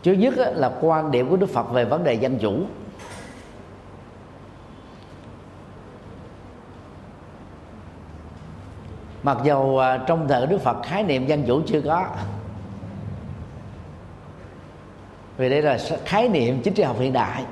Trước nhất là quan điểm của Đức Phật về vấn đề dân chủ. Mặc dù trong thời Đức Phật khái niệm dân chủ chưa có, vì đây là khái niệm chính trị học hiện đại,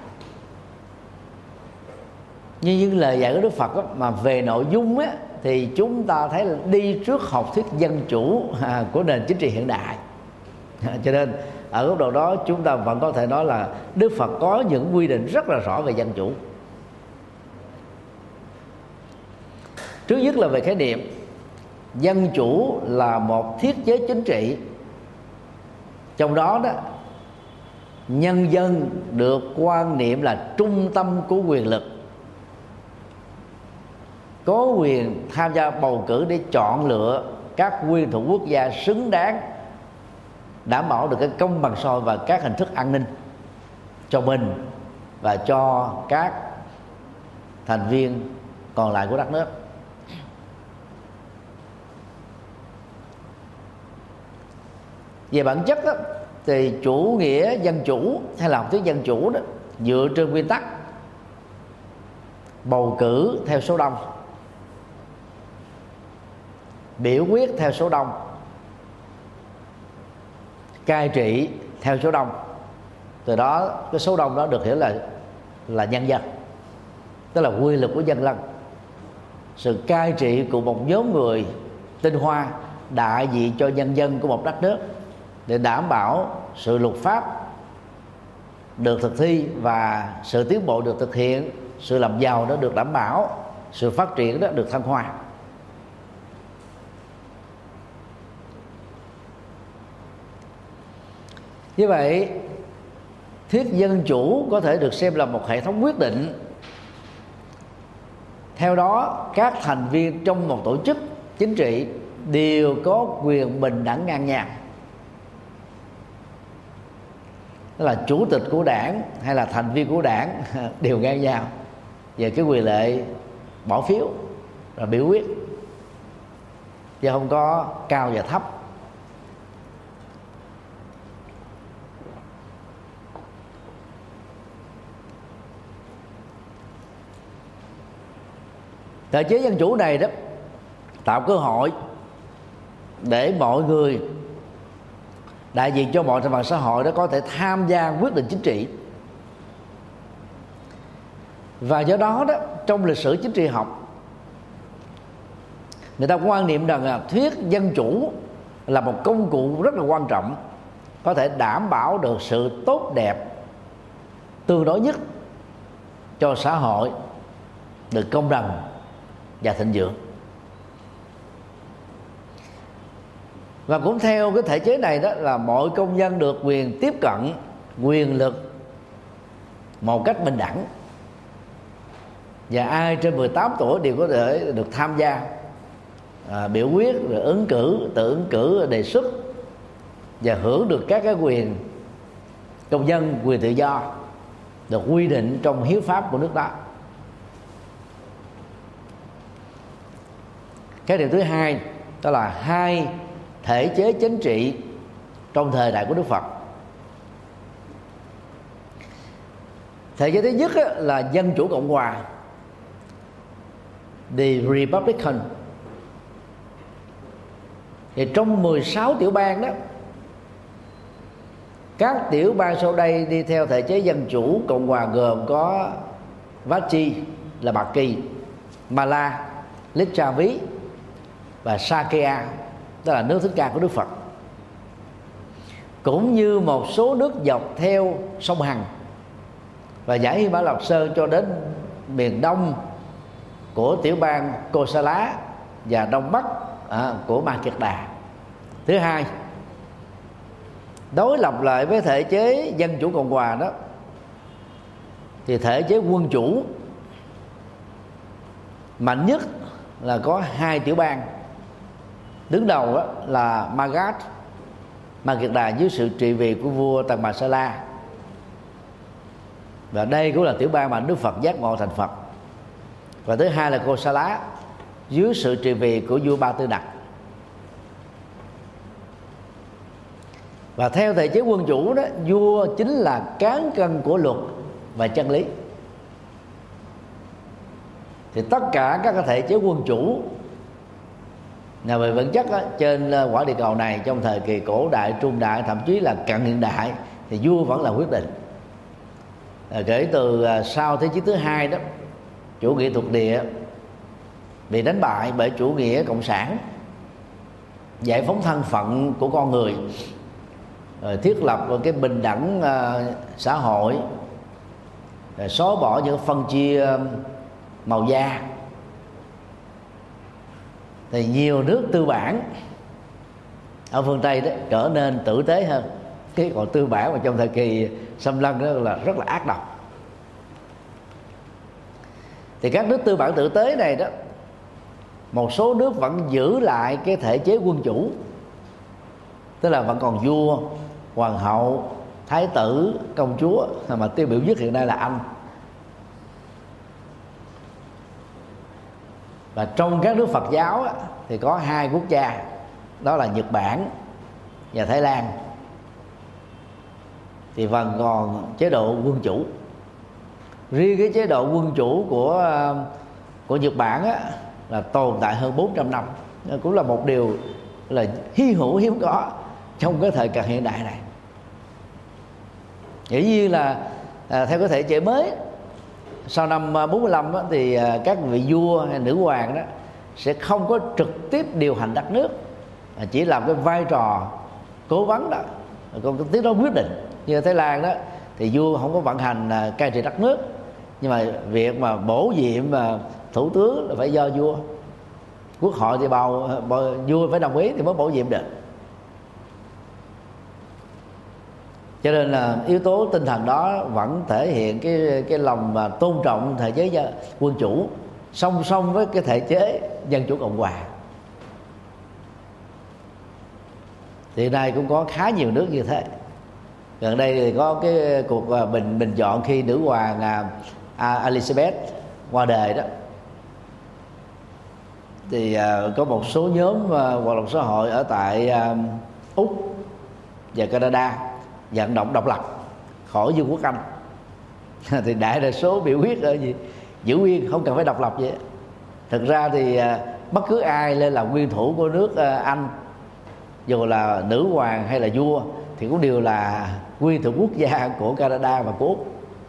nhưng những lời dạy của Đức Phật á, mà về nội dung á, thì chúng ta thấy là đi trước học thuyết dân chủ của nền chính trị hiện đại. Cho nên ở góc độ đó chúng ta vẫn có thể nói là Đức Phật có những quy định rất là rõ về dân chủ. Trước nhất là về khái niệm dân chủ là một thiết chế chính trị, trong đó nhân dân được quan niệm là trung tâm của quyền lực, có quyền tham gia bầu cử để chọn lựa các nguyên thủ quốc gia xứng đáng, đảm bảo được cái công bằng xã hội và các hình thức an ninh cho mình và cho các thành viên còn lại của đất nước. Về bản chất đó, thì chủ nghĩa dân chủ hay là học thuyết dân chủ đó dựa trên nguyên tắc bầu cử theo số đông, biểu quyết theo số đông, cai trị theo số đông. Từ đó cái số đông đó được hiểu là nhân dân, tức là quy lực của dân dân, sự cai trị của một nhóm người tinh hoa đại diện cho nhân dân của một đất nước, để đảm bảo sự luật pháp được thực thi và sự tiến bộ được thực hiện, sự làm giàu đó được đảm bảo, sự phát triển đó được thăng hoa. Như vậy, thuyết dân chủ có thể được xem là một hệ thống quyết định. Theo đó, các thành viên trong một tổ chức chính trị đều có quyền bình đẳng ngang nhau. Tức là chủ tịch của đảng hay là thành viên của đảng đều ngang nhau về cái quyền lợi bỏ phiếu và biểu quyết, chứ không có cao và thấp. Thể chế dân chủ này đó tạo cơ hội để mọi người đại diện cho mọi thành phần xã hội đó có thể tham gia quyết định chính trị. Và do đó đó, trong lịch sử chính trị học, người ta quan niệm rằng là thuyết dân chủ là một công cụ rất là quan trọng, có thể đảm bảo được sự tốt đẹp tương đối nhất cho xã hội được công bằng và thịnh vượng. Và cũng theo cái thể chế này đó là mọi công dân được quyền tiếp cận quyền lực một cách bình đẳng, và ai trên 18 tuổi đều có thể được tham gia biểu quyết, rồi ứng cử, tự ứng cử, đề xuất và hưởng được các cái quyền công dân, quyền tự do được quy định trong hiến pháp của nước đó. Cái điều thứ hai đó là hai thể chế chính trị trong thời đại của Đức Phật. Thể chế thứ nhất là dân chủ cộng hòa, the Republican. Thì trong 16 tiểu bang đó, các tiểu bang sau đây đi theo thể chế dân chủ cộng hòa gồm có Vachi là Bạc Kỳ, Mala, Licchavi và Sakya, tức là nước Thích Ca của Đức Phật, cũng như một số nước dọc theo sông Hằng và dãy Hy Mã Lạp Sơn cho đến miền đông của tiểu bang Kosala và đông bắc của Ma Kiệt Đà. Thứ hai, đối lập lại với thể chế dân chủ cộng hòa đó, thì thể chế quân chủ mạnh nhất là có hai tiểu bang. Đứng đầu là Magadha, Ma Kiệt Đà dưới sự trị vì của vua Tần Bà Sa La, và đây cũng là tiểu bang mà Đức Phật giác ngộ thành Phật. Và thứ hai là Kosala dưới sự trị vì của vua Ba Tư Đặc. Và theo thể chế quân chủ đó, vua chính là cán cân của luật và chân lý. Thì tất cả các thể chế quân chủ nào về vật chất trên quả địa cầu này trong thời kỳ cổ đại, trung đại, thậm chí là cận hiện đại, thì vua vẫn là quyết định. Kể từ sau Thế chiến thứ hai đó, chủ nghĩa thuộc địa bị đánh bại bởi chủ nghĩa cộng sản, giải phóng thân phận của con người, rồi thiết lập một cái bình đẳng xã hội, rồi xóa bỏ những phân chia màu da, thì nhiều nước tư bản ở phương Tây đó trở nên tử tế hơn. Cái còn tư bản mà trong thời kỳ xâm lăng đó là rất là ác độc. Thì các nước tư bản tử tế này đó, một số nước vẫn giữ lại cái thể chế quân chủ, tức là vẫn còn vua, hoàng hậu, thái tử, công chúa, mà tiêu biểu nhất hiện nay là Anh. Và trong các nước Phật giáo thì có hai quốc gia, đó là Nhật Bản và Thái Lan, thì vẫn còn chế độ quân chủ. Riêng cái chế độ quân chủ của Nhật Bản là tồn tại hơn 400 năm, cũng là một điều là hy hữu hiếm có trong cái thời cận hiện đại này. Dĩ nhiên là theo cái thể chế mới, sau năm 45 đó, thì các vị vua hay nữ hoàng đó sẽ không có trực tiếp điều hành đất nước, chỉ làm cái vai trò cố vấn đó, còn cái tiếng đó quyết định. Như Thái Lan đó thì vua không có vận hành cai trị đất nước, nhưng mà việc mà bổ nhiệm thủ tướng là phải do vua. Quốc hội thì bầu vua phải đồng ý thì mới bổ nhiệm được. Cho nên là yếu tố tinh thần đó vẫn thể hiện cái lòng mà tôn trọng thể chế quân chủ song song với cái thể chế dân chủ cộng hòa. Thì nay cũng có khá nhiều nước như thế. Gần đây thì có cái cuộc bình chọn khi nữ hoàng Elizabeth qua đời đó, thì có một số nhóm hoạt động xã hội ở tại Úc và Canada vận động độc lập khỏi Vương quốc Anh. Thì đại đa số biểu quyết ở gì giữ nguyên, không cần phải độc lập vậy. Thực ra thì bất cứ ai lên làm nguyên thủ của nước Anh, dù là nữ hoàng hay là vua, thì cũng đều là nguyên thủ quốc gia của Canada và của Úc.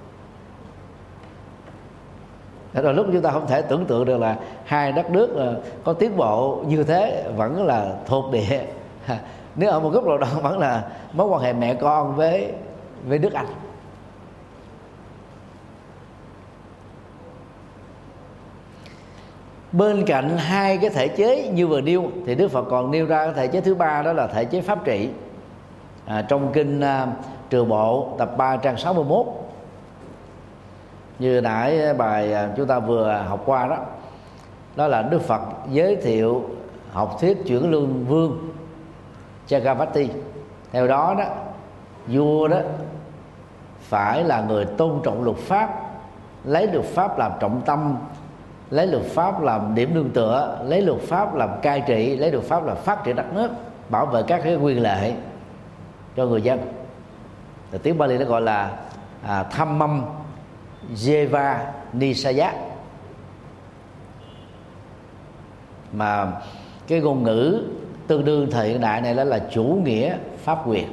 Rồi lúc chúng ta không thể tưởng tượng được là hai đất nước có tiến bộ như thế vẫn là thuộc địa. Nếu ở một góc độ đó vẫn là mối quan hệ mẹ con với nước Anh. Bên cạnh hai cái thể chế như vừa nêu, thì Đức Phật còn nêu ra cái thể chế thứ ba, đó là thể chế pháp trị. Trong kinh Trường Bộ tập 3 trang 61, như nãy bài chúng ta vừa học qua đó, đó là Đức Phật giới thiệu học thuyết chuyển lương vương Chakravarti. Theo đó đó, vua đó phải là người tôn trọng luật pháp, lấy luật pháp làm trọng tâm, lấy luật pháp làm điểm nương tựa, lấy luật pháp làm cai trị, lấy luật pháp làm phát triển đất nước, bảo vệ các cái quyền lợi cho người dân. Thì tiếng Bali nó gọi là Dhammam Jeva Nisaya, mà cái ngôn ngữ tương đương thời hiện đại này đó là chủ nghĩa pháp quyền.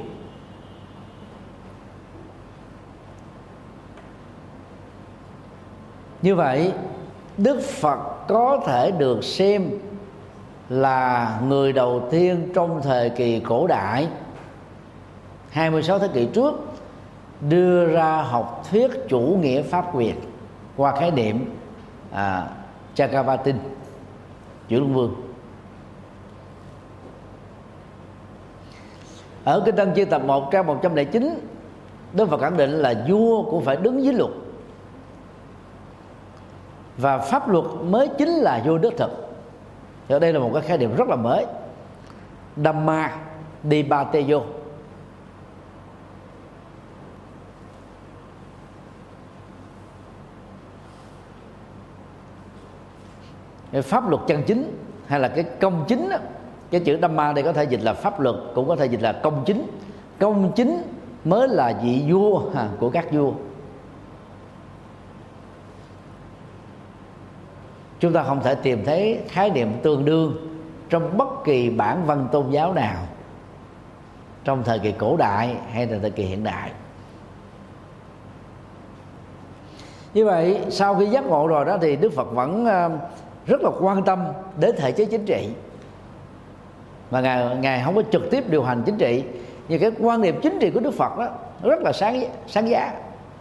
Như vậy, Đức Phật có thể được xem là người đầu tiên trong thời kỳ cổ đại 26 thế kỷ trước đưa ra học thuyết chủ nghĩa pháp quyền qua khái niệm Chakravartin, chuyển luân vương. Ở kinh Tăng Chi tập 1 trang 109, Đức Phật khẳng định là vua cũng phải đứng dưới luật, và pháp luật mới chính là vua đích thực. Ở đây là một cái khái niệm rất là mới, Dhamma Dipateyo. Pháp luật chân chính hay là cái công chính đó. Cái chữ Dhamma đây có thể dịch là pháp luật, cũng có thể dịch là công chính. công chính mới là vị vua của các vua. Chúng ta không thể tìm thấy khái niệm tương đương trong bất kỳ bản văn tôn giáo nào trong thời kỳ cổ đại hay là thời kỳ hiện đại. Như vậy sau khi giác ngộ rồi đó thì Đức Phật vẫn rất là quan tâm đến thể chế chính trị, mà ngài không có trực tiếp điều hành chính trị, nhưng cái quan niệm chính trị của Đức Phật đó rất là sáng giá.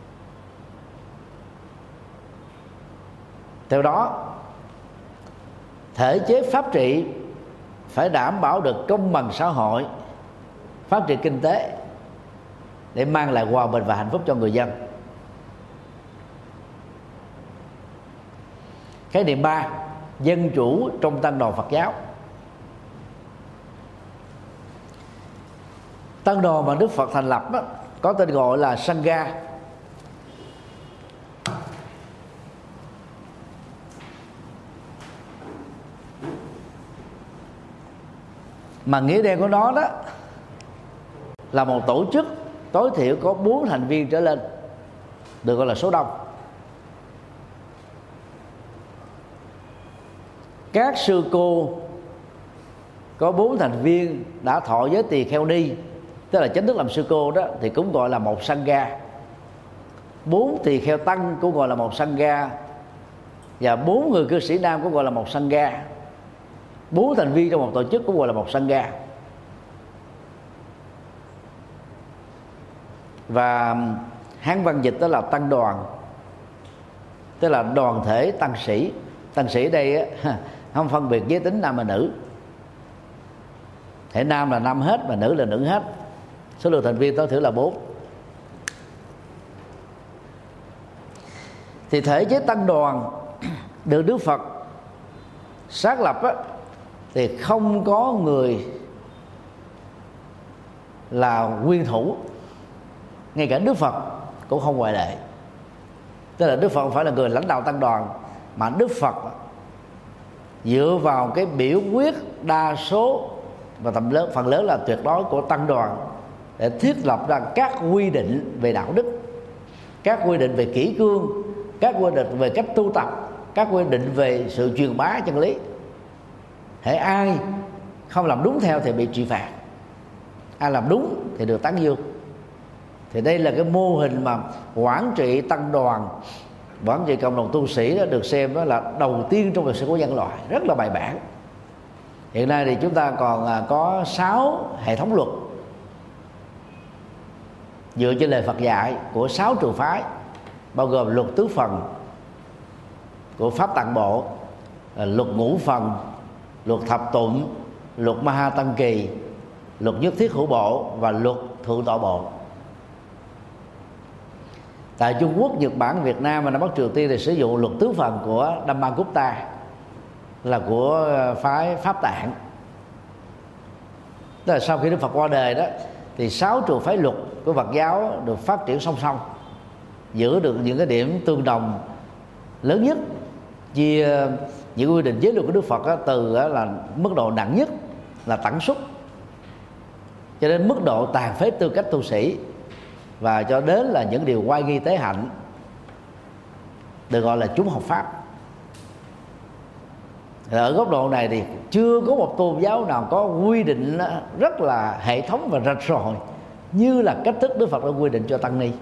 Theo đó, thể chế pháp trị phải đảm bảo được công bằng xã hội, phát triển kinh tế để mang lại hòa bình và hạnh phúc cho người dân. Khái niệm 3, dân chủ trong tăng đoàn Phật giáo. Tăng đoàn mà Đức Phật thành lập đó, có tên gọi là Sangha. Mà nghĩa đen của nó đó là một tổ chức tối thiểu có 4 thành viên trở lên, được gọi là số đông. Các sư cô có 4 thành viên đã thọ giới tỳ kheo ni, tức là chính thức làm sư cô đó, thì cũng gọi là một sangha. 4 tỳ kheo tăng cũng gọi là một sangha, và 4 người cư sĩ nam cũng gọi là một sangha. 4 thành viên trong một tổ chức cũng gọi là một sangha. Và Hán văn dịch đó là tăng đoàn, tức là đoàn thể tăng sĩ. Tăng sĩ ở đây á, không phân biệt giới tính nam và nữ, thể nam là nam hết và nữ là nữ hết. Số lượng thành viên tối thiểu là 4. Thì thể chế tăng đoàn được Đức Phật xác lập á, thì không có người là nguyên thủ, ngay cả Đức Phật cũng không ngoại lệ. Tức là Đức Phật không phải là người lãnh đạo tăng đoàn, mà Đức Phật dựa vào cái biểu quyết đa số và phần lớn là tuyệt đối của tăng đoàn để thiết lập ra các quy định về đạo đức, các quy định về kỷ cương, các quy định về cách tu tập, các quy định về sự truyền bá chân lý. Hễ ai không làm đúng theo thì bị trị phạt, ai làm đúng thì được tán dương. Thì đây là cái mô hình mà quản trị tăng đoàn, quản trị cộng đồng tu sĩ đó được xem đó là đầu tiên trong lịch sử của nhân loại, rất là bài bản. Hiện nay thì chúng ta còn có 6 hệ thống luật dựa trên lời Phật dạy của 6 trường phái, bao gồm luật tứ phần của Pháp Tạng Bộ, luật ngũ phần, luật thập tụng, luật Ma Ha Tăng Kỳ, luật nhất thiết hữu bộ và luật thượng tọa bộ. Tại Trung Quốc, Nhật Bản, Việt Nam và Nam Bắc Triều Tiên thì sử dụng luật tứ phần của Dhammagupta, là của phái Pháp Tạng. Tức là sau khi Đức Phật qua đời đó thì 6 trường phái luật của Phật giáo được phát triển song song, giữ được những cái điểm tương đồng lớn nhất, chia những quy định giới luật của Đức Phật đó, từ đó là mức độ nặng nhất là tẩn xuất cho đến mức độ tàn phế tư cách tu sĩ, và cho đến là những điều oai nghi tế hạnh được gọi là chúng học pháp. Ở góc độ này thì chưa có một tôn giáo nào có quy định rất là hệ thống và rạch ròi như là cách thức Đức Phật đã quy định cho tăng ni.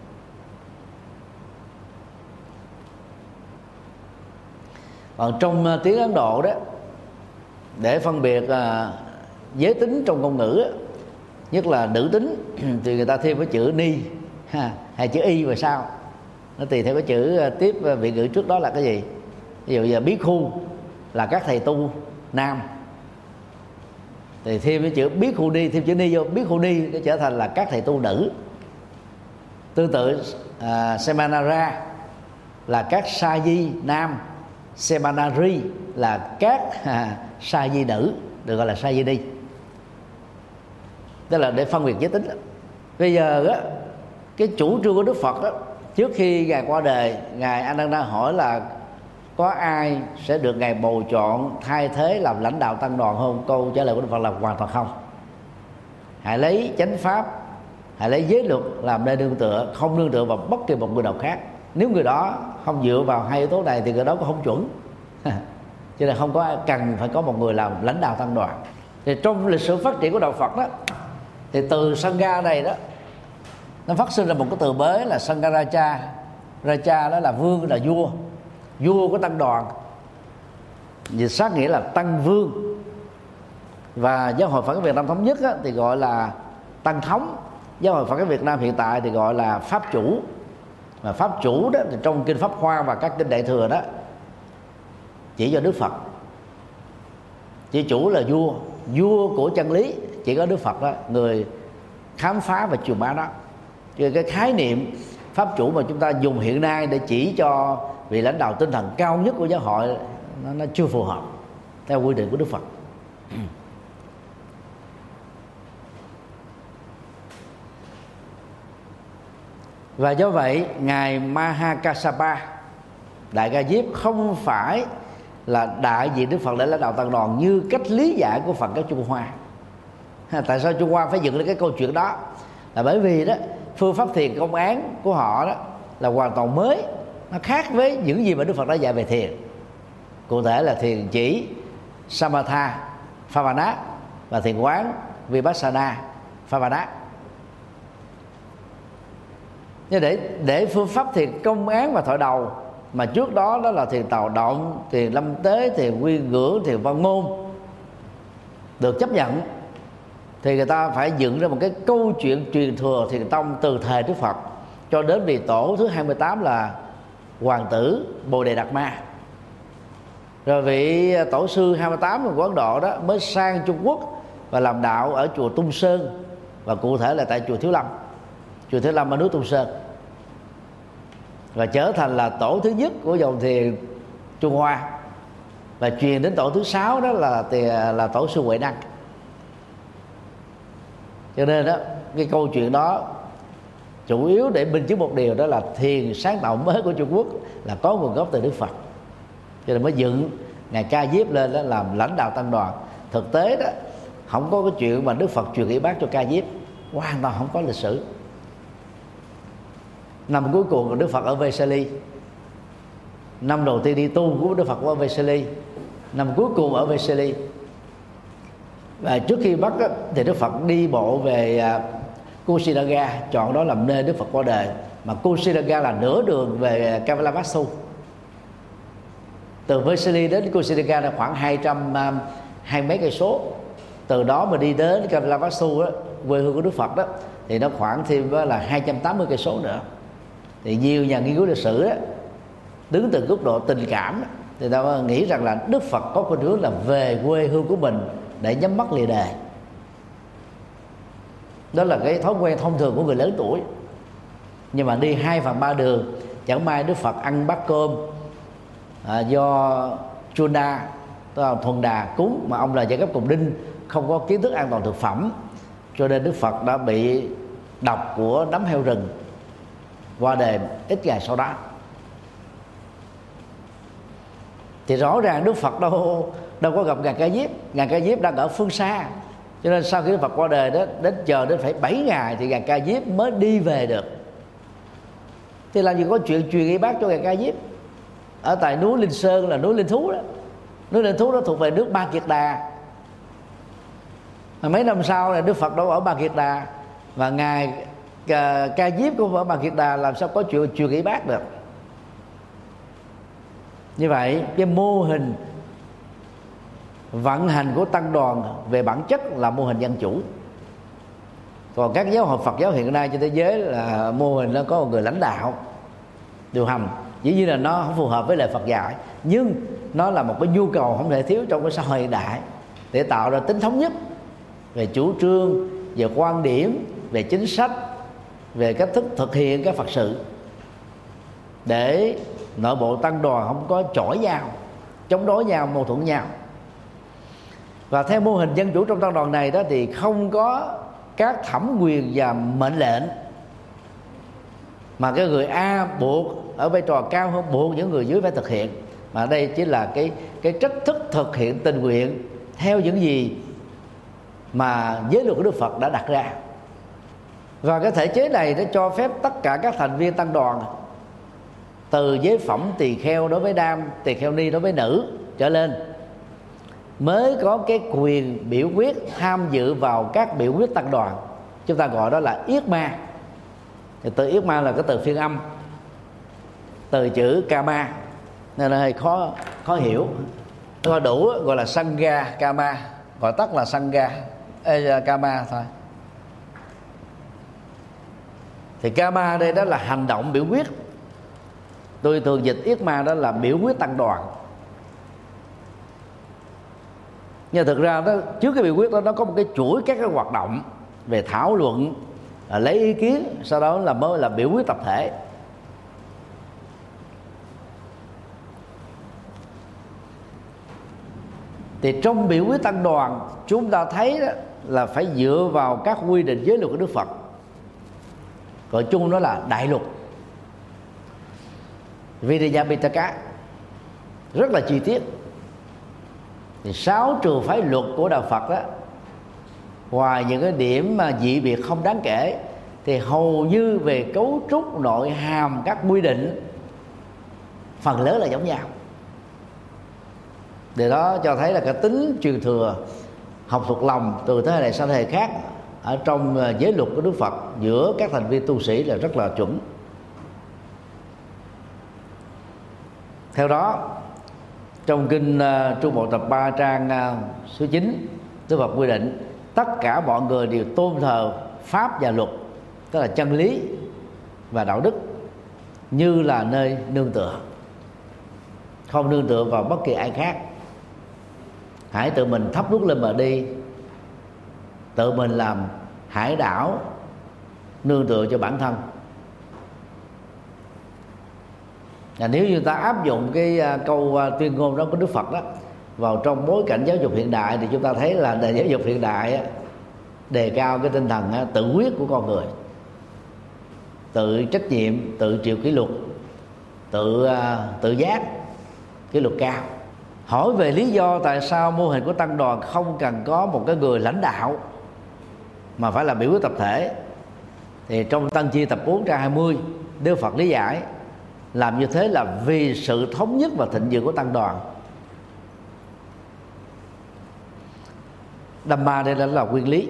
Còn trong tiếng Ấn Độ đó, để phân biệt giới tính trong ngôn ngữ, nhất là nữ tính, thì người ta thêm cái chữ ni hay chữ y về sau, nó tùy theo cái chữ tiếp vị ngữ trước đó là cái gì. Ví dụ giờ bhikkhu là các thầy tu nam, thì thêm cái chữ bhikkhu ni, thêm chữ ni vô, bhikkhu ni nó trở thành là các thầy tu nữ. Tương tự Semanara là các sa di nam, Semanari là các sa di nữ, được gọi là sa di ni. Tức là để phân biệt giới tính. Bây giờ á, cái chủ trương của Đức Phật á, trước khi ngài qua đời, ngài Ananda hỏi là có ai sẽ được ngài bầu chọn thay thế làm lãnh đạo tăng đoàn không? Câu trả lời của Đức Phật là hoàn toàn không. Hãy lấy chánh pháp hãy lấy giới luật làm nơi nương tựa, không nương tựa vào bất kỳ một người nào khác. Nếu người đó không dựa vào hai yếu tố này thì người đó cũng không chuẩn. Cho nên không có cần phải có một người làm lãnh đạo tăng đoàn. Thì trong lịch sử phát triển của đạo Phật đó, thì từ Sangha này đó nó phát sinh ra một cái từ mới là Sangharaja. Raja đó là vương, là vua, vua của tăng đoàn, dịch sát nghĩa là tăng vương. Và Giáo hội Phật giáo Việt Nam thống nhất á, thì gọi là tăng thống. Giáo hội Phật giáo Việt Nam hiện tại thì gọi là pháp chủ. Và pháp chủ đó thì trong kinh Pháp Hoa và các kinh Đại thừa đó chỉ cho Đức Phật. Chỉ chủ là vua, vua của chân lý chỉ có Đức Phật đó, người khám phá và truyền bá đó. Chứ cái khái niệm pháp chủ mà chúng ta dùng hiện nay để chỉ cho vị lãnh đạo tinh thần cao nhất của giáo hội nó chưa phù hợp theo quy định của Đức Phật. Và do vậy ngài Mahakassapa, Đại Ca Diếp, không phải là đại diện Đức Phật để lãnh đạo tăng đoàn như cách lý giải của Phật giáo Trung Hoa. Tại sao Trung Hoa phải dựng lên cái câu chuyện đó? Là bởi vì đó phương pháp thiền công án của họ đó là hoàn toàn mới, nó khác với những gì mà Đức Phật đã dạy về thiền. Cụ thể là thiền chỉ, Samatha, Phavana và thiền quán, Vipassana, Phavana. Nhưng để phương pháp thiền công án và thoại đầu mà trước đó đó là thiền tào động, thiền lâm tế, thiền quy ngưỡng, thiền văn ngôn được chấp nhận, thì người ta phải dựng ra một cái câu chuyện truyền thừa thiền tông từ thời Đức Phật cho đến vị tổ thứ 28 là hoàng tử Bồ Đề Đạt Ma. Rồi vị tổ sư 28 của Ấn Độ đó mới sang Trung Quốc và làm đạo ở chùa Tung Sơn, và cụ thể là tại chùa Thiếu Lâm. Chùa Thiếu Lâm ở núi Tung Sơn, và trở thành là tổ thứ nhất của dòng thiền Trung Hoa, và truyền đến tổ thứ 6 đó là tổ sư Huệ Năng. Cho nên đó cái câu chuyện đó chủ yếu để minh chứng một điều, đó là thiền sáng tạo mới của Trung Quốc là có nguồn gốc từ Đức Phật. Cho nên mới dựng ngài Ca Diếp lên đó làm lãnh đạo tăng đoàn. Thực tế đó không có cái chuyện mà Đức Phật truyền y bát cho Ca Diếp, hoàn toàn không có lịch sử. Năm cuối cùng của Đức Phật ở Vesali, năm đầu tiên đi tu của Đức Phật ở Vesali, năm cuối cùng ở Vesali. Và trước khi bắt đó, thì Đức Phật đi bộ về Kusinaga, chọn đó làm nơi Đức Phật qua đời. Mà Kusinaga là nửa đường về Kavalavastu. Từ Vesali đến Kusinaga là khoảng 220 mấy cây số. Từ đó mà đi đến Kavalavastu đó, quê hương của Đức Phật đó, thì nó khoảng thêm là 280 cây số nữa. Thì nhiều nhà nghiên cứu lịch sử đó, đứng từ góc độ tình cảm đó, thì ta nghĩ rằng là Đức Phật có khuynh hướng là về quê hương của mình để nhắm mắt lìa đời. Đó là cái thói quen thông thường của người lớn tuổi. Nhưng mà đi 2/3 đường, chẳng may Đức Phật ăn bát cơm do Chunda, tức là Thuần Đà cúng, mà ông là giai cấp cùng đinh, không có kiến thức an toàn thực phẩm, cho nên Đức Phật đã bị độc của nấm heo rừng, qua đời ít ngày sau đó. Thì rõ ràng Đức Phật đâu có gặp ngài Ca Diếp. Ngài Ca Diếp đang ở phương xa, cho nên sau khi Đức Phật qua đời đó, đến chờ đến phải 7 ngày thì ngài Ca Diếp mới đi về được. Thì làm gì có chuyện truyền y bát cho ngài Ca Diếp. Ở tại núi Linh Sơn là núi Linh Thú đó. Núi Linh Thú đó thuộc về nước Ba Kiệt Đà. Mấy năm sau là Đức Phật đâu ở Ba Kiệt Đà, và ngài Ca Diếp cũng ở Ba Kiệt Đà, làm sao có chuyện truyền y bát được. Như vậy cái mô hình vận hành của tăng đoàn về bản chất là mô hình dân chủ. Còn các giáo hội Phật giáo hiện nay trên thế giới là mô hình nó có một người lãnh đạo điều hành. Dĩ nhiên là nó không phù hợp với lời Phật dạy, nhưng nó là một cái nhu cầu không thể thiếu trong cái xã hội hiện đại, để tạo ra tính thống nhất về chủ trương, về quan điểm, về chính sách, về cách thức thực hiện các Phật sự, để nội bộ tăng đoàn không có chổi nhau, chống đối nhau, mâu thuẫn nhau. Và theo mô hình dân chủ trong tăng đoàn này đó, thì không có các thẩm quyền và mệnh lệnh, mà cái người A buộc ở vai trò cao hơn buộc những người dưới phải thực hiện. Mà đây chỉ là cái cách thức thực hiện tình nguyện theo những gì mà giới luật của Đức Phật đã đặt ra. Và cái thể chế này nó cho phép tất cả các thành viên tăng đoàn, từ giới phẩm tỳ kheo đối với nam, tỳ kheo ni đối với nữ trở lên, mới có cái quyền biểu quyết tham dự vào các biểu quyết tăng đoàn. Chúng ta gọi đó là yết ma. Thì từ yết ma là cái từ phiên âm, từ chữ kama, nên là hơi khó hiểu. Gọi đủ gọi là sangha kama, gọi tắt là sangha kama thôi. Thì kama đây đó là hành động biểu quyết. Tôi thường dịch yết ma đó là biểu quyết tăng đoàn. Nhưng thực ra đó, trước cái biểu quyết đó nó có một cái chuỗi các cái hoạt động về thảo luận, lấy ý kiến, sau đó là mới là biểu quyết tập thể. Thì trong biểu quyết tăng đoàn, chúng ta thấy đó là phải dựa vào các quy định giới luật của Đức Phật, gọi chung đó là đại luật Vinaya Pitaka, rất là chi tiết. Thì 6 trường phái luật của đạo Phật đó, ngoài những cái điểm mà dị biệt không đáng kể, thì hầu như về cấu trúc nội hàm các quy định phần lớn là giống nhau. Điều đó cho thấy là cái tính truyền thừa học thuộc lòng từ thế hệ này sang thế hệ khác ở trong giới luật của Đức Phật giữa các thành viên tu sĩ là rất là chuẩn. Theo đó, trong kinh Trung Bộ tập 3 trang số 9, Đức Phật quy định tất cả mọi người đều tôn thờ pháp và luật, tức là chân lý và đạo đức, như là nơi nương tựa, không nương tựa vào bất kỳ ai khác. Hãy tự mình thắp đuốc lên bờ đi, tự mình làm hải đảo nương tựa cho bản thân. Nếu như ta áp dụng cái câu tuyên ngôn đó của Đức Phật đó vào trong bối cảnh giáo dục hiện đại, thì chúng ta thấy là nền giáo dục hiện đại đề cao cái tinh thần tự quyết của con người, tự trách nhiệm, tự chịu kỷ luật, tự giác, kỷ luật cao. Hỏi về lý do tại sao mô hình của tăng đoàn không cần có một cái người lãnh đạo mà phải là biểu quyết tập thể, thì trong Tăng Chi tập 4 trang 20, Đức Phật lý giải làm như thế là vì sự thống nhất và thịnh vượng của tăng đoàn. Dhamma đây là nguyên lý,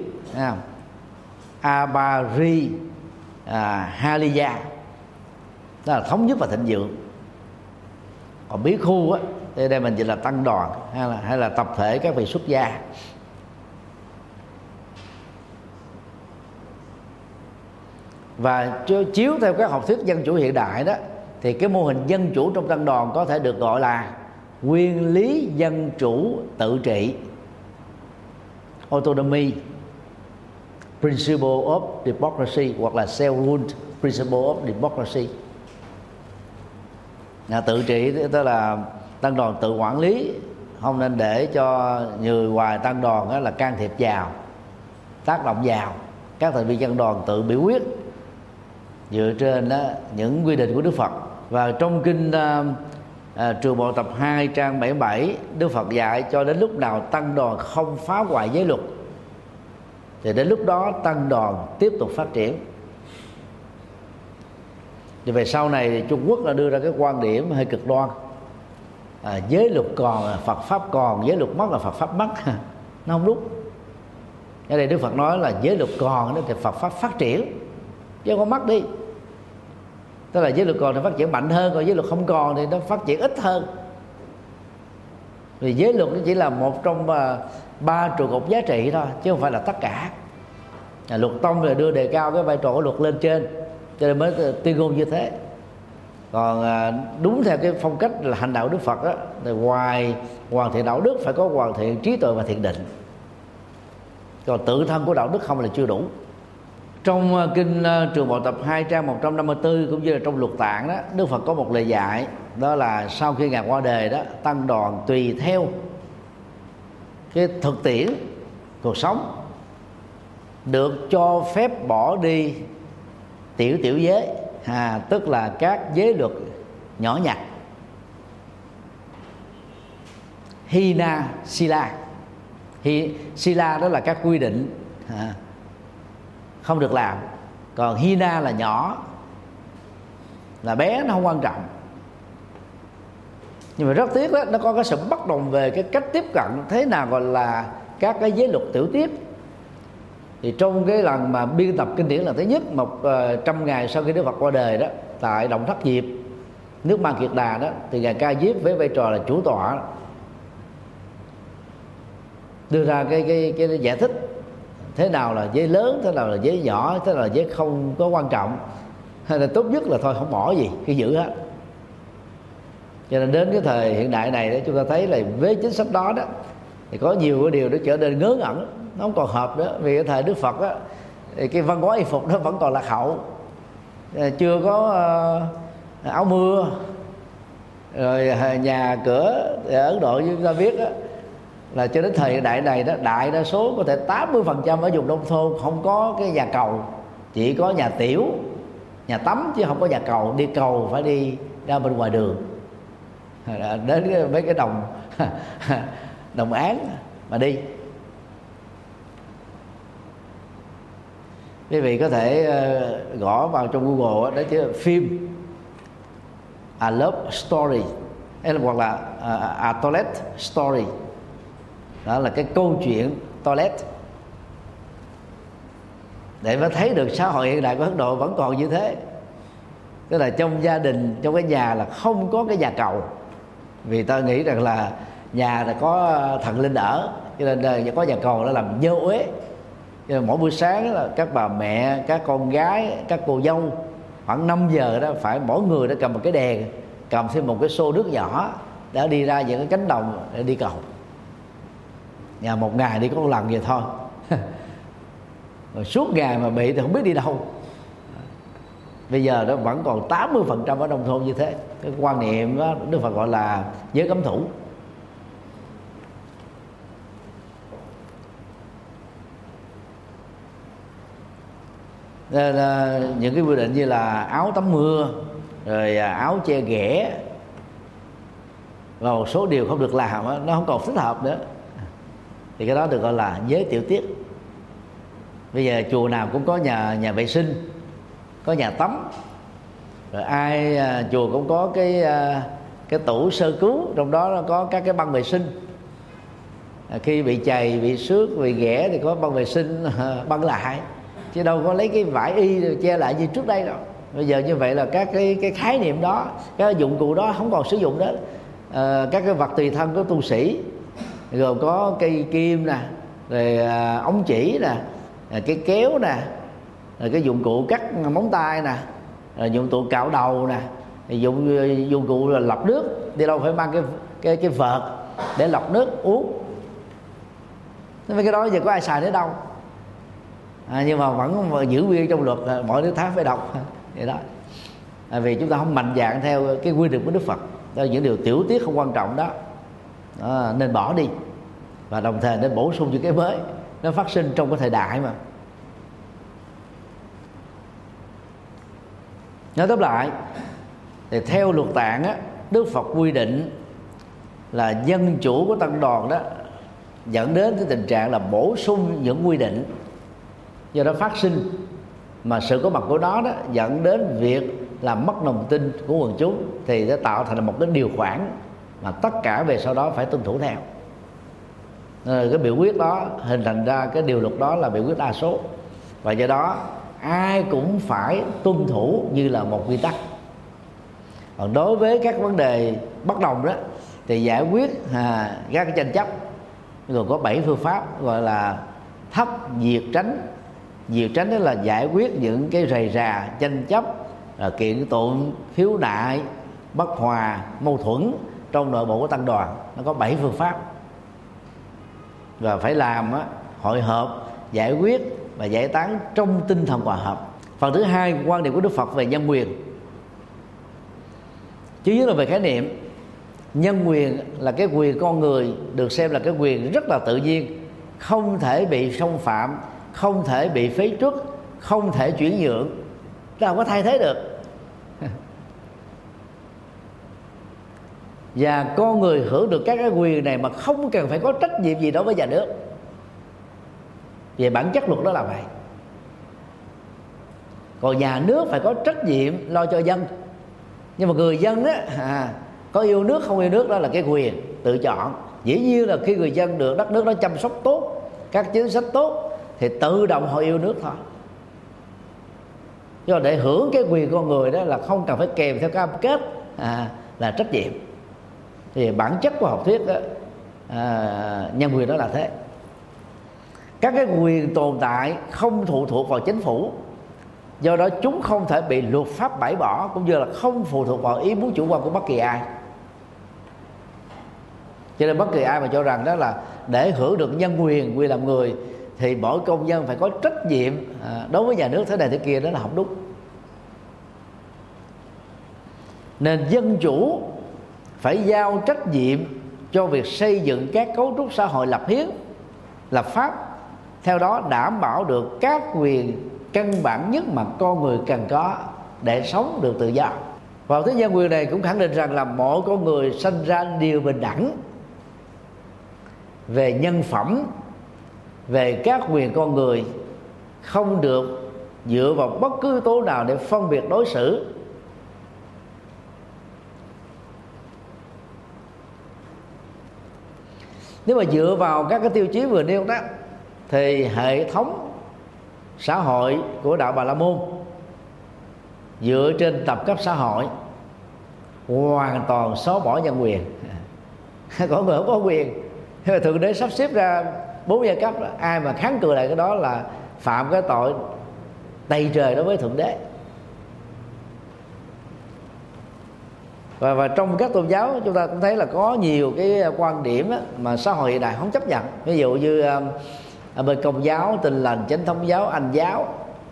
Abari Haliya, đó là thống nhất và thịnh vượng. Còn bí khu á, thì đây mình dịch là tăng đoàn hay là tập thể các vị xuất gia. Và chiếu theo các học thuyết dân chủ hiện đại đó, thì cái mô hình dân chủ trong tăng đoàn có thể được gọi là nguyên lý dân chủ tự trị, autonomy principle of democracy, hoặc là self-ruled principle of democracy. Tự trị tức là tăng đoàn tự quản lý, không nên để cho người ngoài tăng đoàn đó là can thiệp vào, tác động vào. Các thành viên tăng đoàn tự biểu quyết dựa trên đó những quy định của Đức Phật. Và trong kinh Trường Bộ tập 2 trang 77, Đức Phật dạy cho đến lúc nào tăng đoàn không phá hoại giới luật thì đến lúc đó tăng đoàn tiếp tục phát triển. Thì về sau này Trung Quốc đã đưa ra cái quan điểm hơi cực đoan, giới luật còn Phật pháp còn, giới luật mất là Phật pháp mất. Nó không đúng. Ở đây Đức Phật nói là giới luật còn thì Phật pháp phát triển, chứ không mất đi. Tức là giới luật còn thì phát triển mạnh hơn, còn giới luật không còn thì nó phát triển ít hơn. Vì giới luật nó chỉ là một trong 3 trụ cột giá trị thôi, chứ không phải là tất cả. Luật tông là đưa đề cao cái vai trò của luật lên trên, cho nên mới tuyên ngôn như thế. Còn đúng theo cái phong cách là hành đạo Đức Phật đó, thì ngoài hoàn thiện đạo đức phải có hoàn thiện trí tuệ và thiền định. Còn tự thân của đạo đức không là chưa đủ. Trong kinh Trường Bộ tập 2 trang 154 cũng như là trong Luật Tạng đó, Đức Phật có một lời dạy, đó là sau khi Ngài qua đời đó, tăng đoàn tùy theo cái thực tiễn cuộc sống được cho phép bỏ đi tiểu giới, tức là các giới luật nhỏ nhặt, hina sila. Sila đó là các quy định không được làm, còn hina là nhỏ, là bé, nó không quan trọng. Nhưng mà rất tiếc đó, nó có cái sự bất đồng về cái cách tiếp cận thế nào gọi là các cái giới luật tiểu tiết. Thì trong cái lần mà biên tập kinh điển lần thứ nhất 100 ngày sau khi Đức Phật qua đời đó, tại Động Thất Diệp, nước Man Kiệt Đà đó, thì ngài Ca Diếp với vai trò là chủ tọa đưa ra cái giải thích thế nào là giới lớn, thế nào là giới nhỏ, thế nào là giới không có quan trọng, hay là tốt nhất là thôi không bỏ gì, cứ giữ hết. Cho nên đến cái thời hiện đại này đó, chúng ta thấy là với chính sách đó đó thì có nhiều cái điều nó trở nên ngớ ngẩn, nó không còn hợp nữa. Vì cái thời Đức Phật đó, thì cái văn hóa y phục nó vẫn còn lạc hậu, chưa có áo mưa, rồi nhà cửa ở Ấn Độ như chúng ta biết đó, là cho đến thời hiện đại này đó, đại đa số có thể 80% ở vùng nông thôn không có cái nhà cầu, chỉ có nhà tiểu, nhà tắm, chứ không có nhà cầu. Đi cầu phải đi ra bên ngoài đường, đến mấy cái đồng án mà đi. Quý vị có thể gõ vào trong Google đó chứ phim A Love Story hoặc là A Toilet Story, đó là cái câu chuyện toilet, để mới thấy được xã hội hiện đại của Ấn Độ vẫn còn như thế. Tức là trong gia đình, trong cái nhà là không có cái nhà cầu, vì ta nghĩ rằng là nhà là có thần linh ở, cho nên có nhà cầu nó làm dơ uế. Cho nên mỗi buổi sáng là các bà mẹ, các con gái, các cô dâu khoảng 5 giờ đó phải mỗi người đã cầm một cái đèn, cầm thêm một cái xô nước nhỏ để đi ra những cái cánh đồng để đi cầu. Nhà một ngày đi có một lần vậy thôi. Rồi suốt ngày mà bị thì không biết đi đâu. Bây giờ nó vẫn còn 80% ở nông thôn như thế. Cái quan niệm đó Đức Phật gọi là giới cấm thủ. Nên những cái quy định như là áo tắm mưa, rồi áo che ghẻ và một số điều không được làm đó, nó không còn thích hợp nữa, thì cái đó được gọi là giới tiểu tiết. Bây giờ chùa nào cũng có nhà vệ sinh, có nhà tắm, rồi ai chùa cũng có cái tủ sơ cứu, trong đó nó có các cái băng vệ sinh. Khi bị chày, bị xước, bị ghẻ thì có băng vệ sinh băng lại, chứ đâu có lấy cái vải y rồi che lại như trước đây đâu. Bây giờ như vậy là các cái khái niệm đó, các dụng cụ đó không còn sử dụng đó. Các cái vật tùy thân của tu sĩ gồm có cây kim nè, rồi ống chỉ nè, cái kéo nè, rồi cái dụng cụ cắt móng tay nè, rồi dụng cụ cạo đầu nè, dụng cụ là lọc nước, đi đâu phải mang cái vợt để lọc nước uống. Thế cái đó giờ có ai xài nữa đâu. Nhưng mà vẫn giữ nguyên trong luật mỗi tháng phải đọc vậy đó. Vì chúng ta không mạnh dạn theo cái quy định của Đức Phật, đó là những điều tiểu tiết không quan trọng đó, nên bỏ đi, và đồng thời nên bổ sung những cái mới nó phát sinh trong cái thời đại mà. Nói tóm lại thì theo luật Tạng á, Đức Phật quy định là dân chủ của tăng đoàn đó dẫn đến cái tình trạng là bổ sung những quy định, do đó phát sinh mà sự có mặt của nó đó dẫn đến việc làm mất lòng tin của quần chúng, thì nó tạo thành một cái điều khoản mà tất cả về sau đó phải tuân thủ theo. Cái biểu quyết đó hình thành ra cái điều luật đó là biểu quyết đa số, và do đó ai cũng phải tuân thủ như là một quy tắc. Còn đối với các vấn đề bất đồng đó thì giải quyết các cái tranh chấp gồm có 7 phương pháp, gọi là thấp, diệt, tránh. Diệt tránh đó là giải quyết những cái rầy rà, tranh chấp, kiện tụng, khiếu nại, bất hòa, mâu thuẫn trong nội bộ của tăng đoàn. Nó có 7 phương pháp và phải làm hội họp, giải quyết và giải tán trong tinh thần hòa hợp. Phần thứ hai, quan điểm của Đức Phật về nhân quyền. Chứ nhất là về khái niệm nhân quyền là cái quyền con người, được xem là cái quyền rất là tự nhiên, không thể bị xâm phạm, không thể bị phế truất, không thể chuyển nhượng, nó không có thay thế được. Và con người hưởng được các cái quyền này mà không cần phải có trách nhiệm gì đối với nhà nước. Về bản chất luật đó là vậy. Còn nhà nước phải có trách nhiệm lo cho dân. Nhưng mà người dân á, có yêu nước không yêu nước đó là cái quyền tự chọn. Dĩ nhiên là khi người dân được đất nước đó chăm sóc tốt, các chính sách tốt, thì tự động họ yêu nước thôi. Do để hưởng cái quyền con người đó là không cần phải kèm theo cam kết là trách nhiệm. Thì bản chất của học thuyết đó, nhân quyền đó là thế. Các cái quyền tồn tại không phụ thuộc vào chính phủ, do đó chúng không thể bị luật pháp bãi bỏ, cũng như là không phụ thuộc vào ý muốn chủ quan của bất kỳ ai. Cho nên bất kỳ ai mà cho rằng đó là để hưởng được nhân quyền, quyền làm người, thì mỗi công dân phải có trách nhiệm đối với nhà nước thế này thế kia, đó là không đúng. Nên dân chủ phải giao trách nhiệm cho việc xây dựng các cấu trúc xã hội lập hiến, lập pháp, theo đó đảm bảo được các quyền căn bản nhất mà con người cần có để sống được tự do. Và thứ nhân quyền này cũng khẳng định rằng là mỗi con người sinh ra đều bình đẳng về nhân phẩm, về các quyền con người, không được dựa vào bất cứ yếu tố nào để phân biệt đối xử. Nếu mà dựa vào các cái tiêu chí vừa nêu đó, thì hệ thống xã hội của đạo Bà La Môn dựa trên tập cấp xã hội hoàn toàn xóa bỏ nhân quyền. Có người không có quyền, Thượng Đế sắp xếp ra 4 giai cấp đó. Ai mà kháng cự lại cái đó là phạm cái tội tày trời đối với Thượng Đế. Và trong các tôn giáo chúng ta cũng thấy là có nhiều cái quan điểm mà xã hội hiện đại không chấp nhận. Ví dụ như ở bên Công giáo, Tin Lành, Chánh Thống giáo, Anh giáo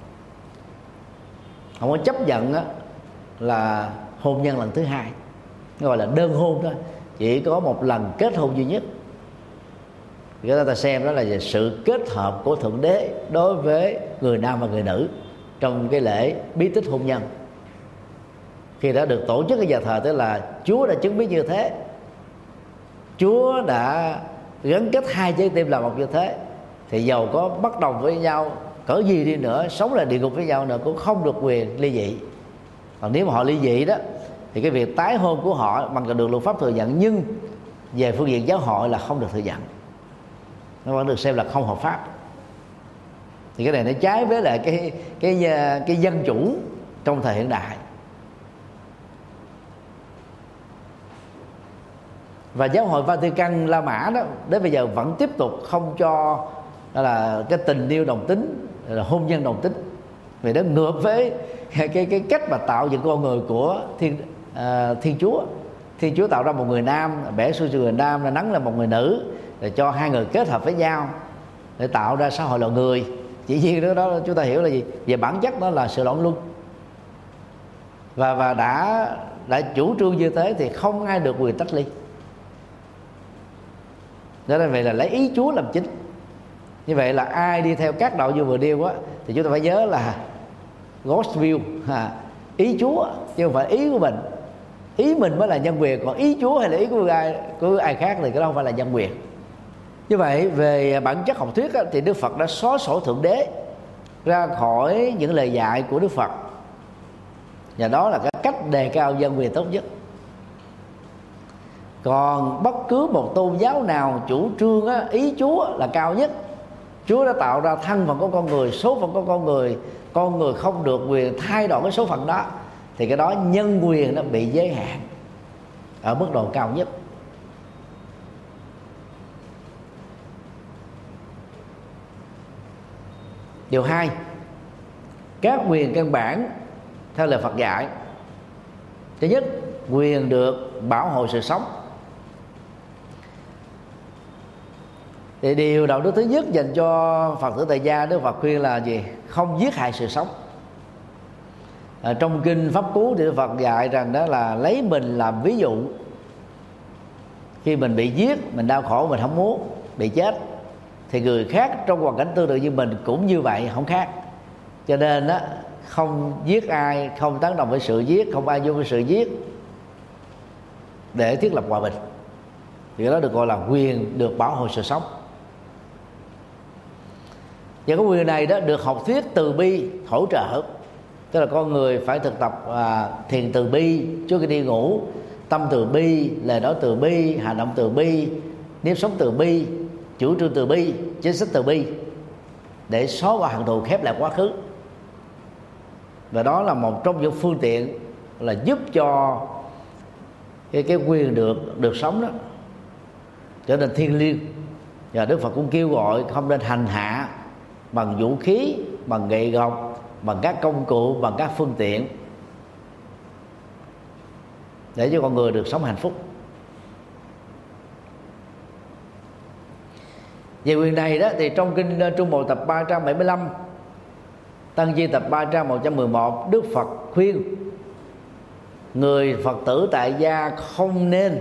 không có chấp nhận là hôn nhân lần thứ hai, gọi là đơn hôn thôi, chỉ có một lần kết hôn duy nhất. Người ta xem đó là về sự kết hợp của Thượng Đế đối với người nam và người nữ trong cái lễ bí tích hôn nhân. Khi đã được tổ chức cái nhà thờ, tức là Chúa đã chứng minh như thế, Chúa đã gắn kết hai trái tim là một như thế, thì dầu có bất đồng với nhau cỡ gì đi nữa, sống là địa ngục với nhau nữa, cũng không được quyền ly dị. Còn nếu mà họ ly dị đó, thì cái việc tái hôn của họ bằng được luật pháp thừa nhận, nhưng về phương diện giáo hội là không được thừa nhận, nó vẫn được xem là không hợp pháp. Thì cái này nó trái với lại cái dân chủ trong thời hiện đại. Và giáo hội Vatican La Mã đó đến bây giờ vẫn tiếp tục không cho là cái tình yêu đồng tính, là hôn nhân đồng tính, vì nó ngược với cái cách mà tạo dựng con người của Thiên Chúa. Thiên Chúa tạo ra một người nam, bẻ xuôi cho người nam, là nắng là một người nữ, để cho hai người kết hợp với nhau để tạo ra xã hội loài người. Chỉ riêng đó chúng ta hiểu là gì? Về bản chất đó là sự loạn luân. Và đã chủ trương như thế thì không ai được quyền tách ly. Đó là vậy, là lấy ý Chúa làm chính. Như vậy là ai đi theo các đạo như vừa nêu á, thì chúng ta phải nhớ là God's will, ý Chúa chứ không phải ý của mình. Ý mình mới là nhân quyền, còn ý Chúa hay là ý của ai khác thì cái đó không phải là nhân quyền. Như vậy về bản chất học thuyết á, thì Đức Phật đã xóa sổ Thượng Đế ra khỏi những lời dạy của Đức Phật, và đó là cái cách đề cao nhân quyền tốt nhất. Còn bất cứ một tôn giáo nào chủ trương á, ý Chúa là cao nhất, Chúa đã tạo ra thân phận của con người, số phận của con người không được quyền thay đổi cái số phận đó, thì cái đó nhân quyền nó bị giới hạn ở mức độ cao nhất. Điều 2, các quyền căn bản theo lời Phật dạy. Thứ nhất, quyền được bảo hộ sự sống. Thì điều đạo đức thứ nhất dành cho Phật tử tại gia, Đức Phật khuyên là gì? Không giết hại sự sống. Trong kinh Pháp Cú thì Đức Phật dạy rằng đó là lấy mình làm ví dụ. Khi mình bị giết, mình đau khổ, mình không muốn bị chết, thì người khác trong hoàn cảnh tương tự như mình cũng như vậy, không khác. Cho nên đó, không giết ai, không tán đồng với sự giết, không ai vô với sự giết, để thiết lập hòa bình. Thì đó được gọi là quyền được bảo hộ sự sống. Và cái quyền này đó được học thuyết từ bi hỗ trợ. Tức là con người phải thực tập thiền từ bi trước khi đi ngủ, tâm từ bi, lời nói từ bi, hành động từ bi, nếp sống từ bi, chủ trương từ bi, chính sách từ bi, để xóa bỏ hận thù, khép lại quá khứ. Và đó là một trong những phương tiện là giúp cho cái quyền được sống đó trở nên thiêng liêng. Và Đức Phật cũng kêu gọi không nên hành hạ bằng vũ khí, bằng gậy gộc, bằng các công cụ, bằng các phương tiện, để cho con người được sống hạnh phúc. Về quyền này đó thì trong kinh Trung Bộ tập 375, Tăng Chi tập 300-111, Đức Phật khuyên người Phật tử tại gia không nên,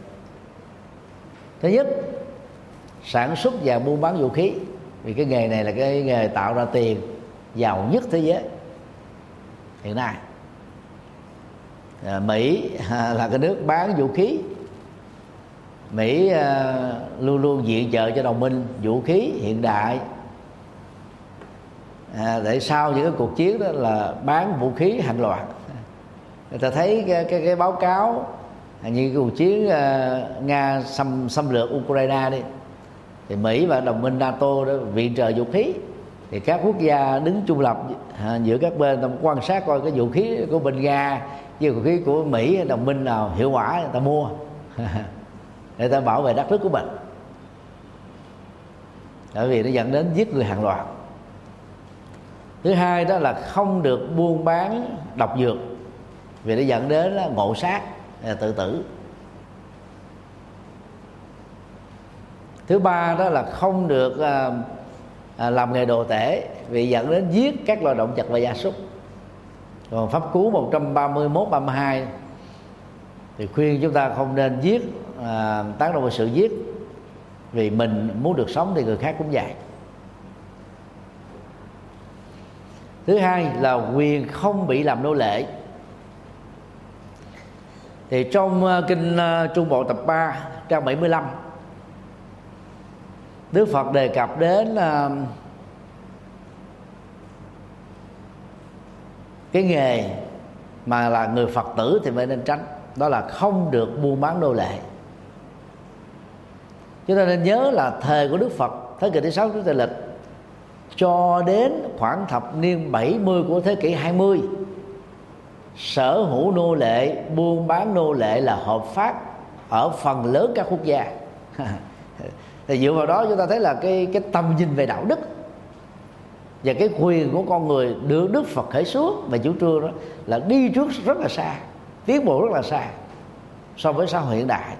thứ nhất, sản xuất và buôn bán vũ khí, vì cái nghề này là cái nghề tạo ra tiền giàu nhất thế giới hiện nay. Mỹ là cái nước bán vũ khí. Mỹ luôn luôn viện trợ cho đồng minh vũ khí hiện đại, để sau những cái cuộc chiến đó là bán vũ khí hàng loạt. Người ta thấy cái báo cáo như cái cuộc chiến Nga xâm lược Ukraine đi, thì Mỹ và đồng minh NATO đó viện trợ vũ khí, thì các quốc gia đứng trung lập giữa các bên, ta quan sát coi cái vũ khí của bên Nga với vũ khí của Mỹ, đồng minh nào hiệu quả người ta mua để ta bảo vệ đất nước của mình, bởi vì nó dẫn đến giết người hàng loạt. Thứ hai đó là không được buôn bán độc dược, vì nó dẫn đến ngộ sát, tự tử. Thứ ba đó là không được làm nghề đồ tể, vì dẫn đến giết các loài động vật và gia súc. Còn Pháp Cú 131-32 thì khuyên chúng ta không nên giết, tán đồng vào sự giết, vì mình muốn được sống thì người khác cũng vậy. Thứ hai là quyền không bị làm nô lệ. Thì trong kinh Trung Bộ tập 3 trang 75, Đức Phật đề cập đến cái nghề mà là người Phật tử thì phải nên tránh, đó là không được buôn bán nô lệ. Chúng ta nên nhớ là thời của Đức Phật, thế kỷ thứ 6 của Tây lịch, cho đến khoảng thập niên 70 của thế kỷ 20, sở hữu nô lệ, buôn bán nô lệ là hợp pháp ở phần lớn các quốc gia. Thì dựa vào đó chúng ta thấy là cái tầm nhìn về đạo đức và cái quyền của con người được Đức Phật khởi xướng và chủ trương đó là đi trước rất là xa, tiến bộ rất là xa so với xã hội hiện đại.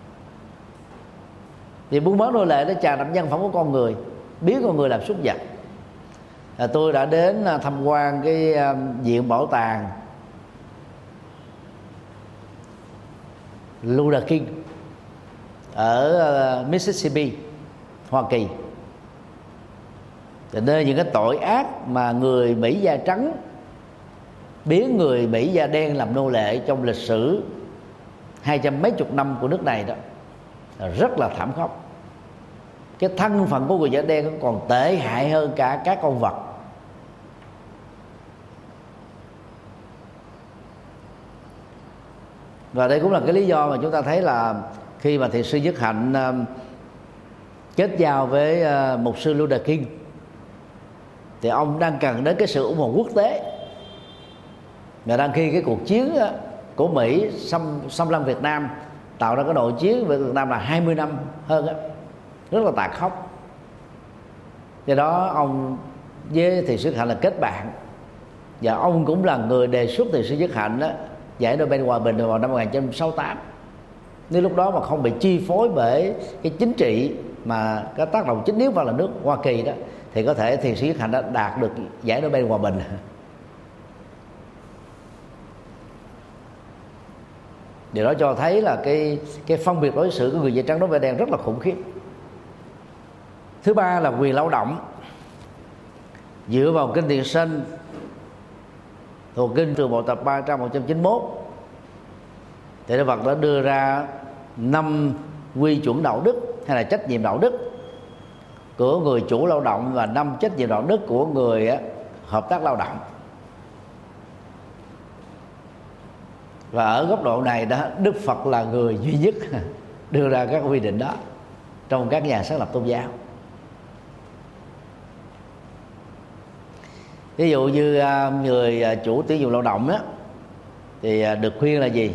Thì buôn bán nô lệ nó trà đậm nhân phẩm của con người, biến con người làm súc vật. Tôi đã đến tham quan cái viện bảo tàng Luther King ở Mississippi, Hoa Kỳ, nơi những cái tội ác mà người Mỹ da trắng biến người Mỹ da đen làm nô lệ trong lịch sử 200 mấy chục năm của nước này đó rất là thảm khốc. Cái thân phận của người da đen còn tệ hại hơn cả các con vật. Và đây cũng là cái lý do mà chúng ta thấy là khi mà thiền sư Nhất Hạnh kết giao với mục sư Luther King, thì ông đang cần đến cái sự ủng hộ quốc tế. Và đang khi cái cuộc chiến của Mỹ xâm lăng Việt Nam tạo ra cái nội chiến với Việt Nam là 20 năm hơn á, rất là tàn khốc. Do đó ông với thiền sư Nhất Hạnh là kết bạn, và ông cũng là người đề xuất thiền sư Nhất Hạnh đó giải Nobel hòa bình vào năm 1968. Nếu lúc đó mà không bị chi phối bởi cái chính trị mà cái tác động chính yếu vào là nước Hoa Kỳ đó, thì có thể thiền sư Nhất Hạnh đã đạt được giải Nobel hòa bình. Điều đó cho thấy là cái phân biệt đối xử của người da trắng đối với đen rất là khủng khiếp. Thứ ba là quyền lao động. Dựa vào kinh Tiền Sinh thuộc kinh Trường Bộ tập 300-191, thì Đức Phật đã đưa ra 5 quy chuẩn đạo đức hay là trách nhiệm đạo đức của người chủ lao động và 5 trách nhiệm đạo đức của người hợp tác lao động. Và ở góc độ này đó, Đức Phật là người duy nhất đưa ra các quy định đó trong các nhà sáng lập tôn giáo. Ví dụ như người chủ tuyển dụng lao động đó, thì được khuyên là gì?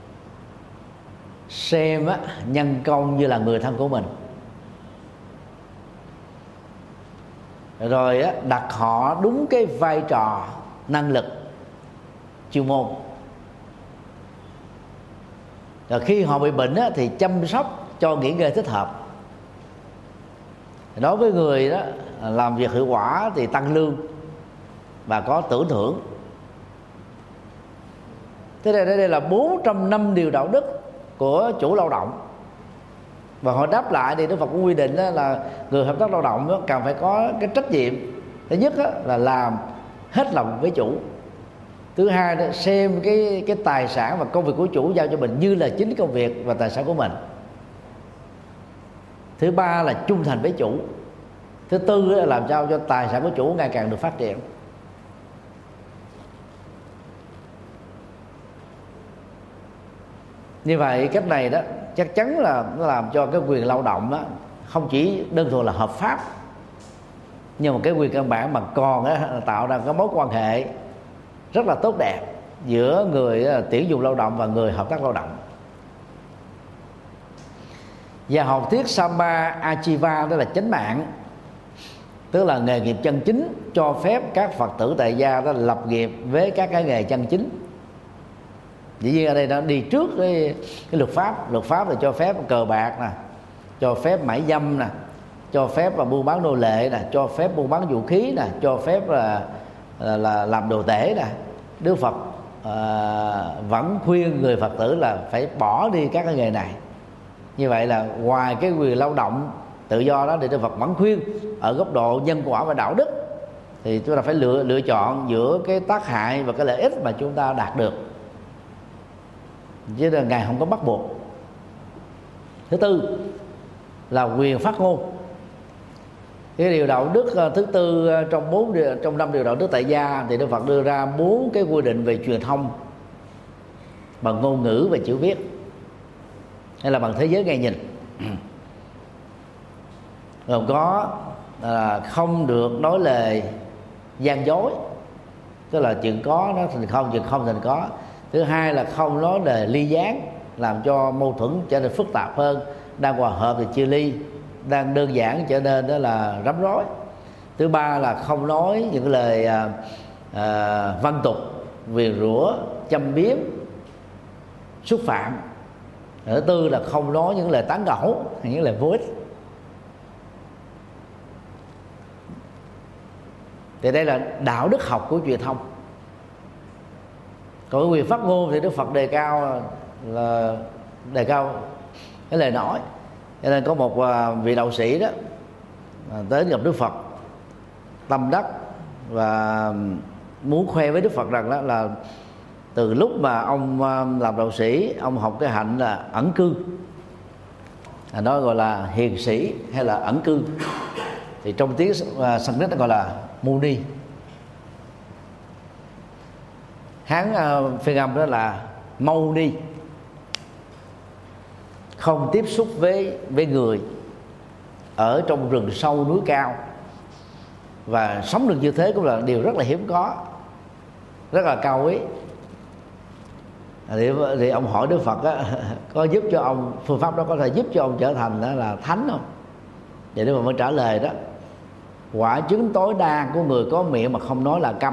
Xem nhân công như là người thân của mình, rồi đặt họ đúng cái vai trò, năng lực, chuyên môn. Rồi khi họ bị bệnh thì chăm sóc cho nghỉ ngơi thích hợp. Đối với người đó làm việc hiệu quả thì tăng lương và có tưởng thưởng. Thế đây là 405 điều đạo đức của chủ lao động. Và họ đáp lại thì Đức Phật cũng quy định là người hợp tác lao động cần phải có cái trách nhiệm. Thứ nhất là làm hết lòng với chủ. Thứ hai là xem cái tài sản và công việc của chủ giao cho mình như là chính công việc và tài sản của mình. Thứ ba là trung thành với chủ. Thứ tư là làm sao cho tài sản của chủ ngày càng được phát triển. Như vậy cách này đó chắc chắn là nó làm cho cái quyền lao động đó không chỉ đơn thuần là hợp pháp, nhưng mà cái quyền căn bản mà còn tạo ra cái mối quan hệ rất là tốt đẹp giữa người tuyển dụng lao động và người hợp tác lao động. Và học thuyết Samba Achiva, đó là chánh mạng, tức là nghề nghiệp chân chính, cho phép các Phật tử tại gia đó lập nghiệp với các cái nghề chân chính. Dĩ nhiên ở đây nó đi trước cái luật pháp. Luật pháp là cho phép cờ bạc nè, cho phép mại dâm nè, cho phép là buôn bán nô lệ nè, cho phép buôn bán vũ khí nè, cho phép là làm đồ tể nè. Đức Phật vẫn khuyên người Phật tử là phải bỏ đi các cái nghề này. Như vậy là ngoài cái quyền lao động tự do đó thì Đức Phật vẫn khuyên ở góc độ nhân quả và đạo đức thì chúng ta phải lựa chọn giữa cái tác hại và cái lợi ích mà chúng ta đạt được, chứ là Ngài không có bắt buộc. Thứ tư là quyền phát ngôn. Cái điều đạo đức thứ tư trong 5 điều đạo đức tại gia thì Đức Phật đưa ra 4 cái quy định về truyền thông bằng ngôn ngữ và chữ viết, hay là bằng thế giới nghe nhìn. Gồm có không được nói lời gian dối, tức là chuyện có nó thành không, chuyện không thành có. Thứ hai là không nói lời ly gián, làm cho mâu thuẫn trở nên phức tạp hơn, đang hòa hợp thì chia ly, đang đơn giản trở nên đó là rắm rối. Thứ ba là không nói những lời văn tục, nguyền rủa, châm biếm, xúc phạm. Thứ tư là không nói những lời tán gẫu, những lời vô ích. Thì đây là đạo đức học của truyền thông. Còn cái quyền phát ngôn thì Đức Phật đề cao cái lời nói. Cho nên có một vị đạo sĩ đó tới gặp Đức Phật tâm đắc và muốn khoe với Đức Phật rằng đó là từ lúc mà ông làm đạo sĩ, ông học cái hạnh là ẩn cư, nó gọi là hiền sĩ hay là ẩn cư, thì trong tiếng Sanskrit nó gọi là Muni. Hán phiên âm đó là Mâu Ni, không tiếp xúc với người, ở trong rừng sâu núi cao, và sống được như thế cũng là điều rất là hiếm có, rất là cao quý. Thì ông hỏi Đức Phật á, có giúp cho ông, phương pháp đó có thể giúp cho ông trở thành đó là thánh không? Vậy Đức Phật mới trả lời đó: quả chứng tối đa của người có miệng mà không nói là câm.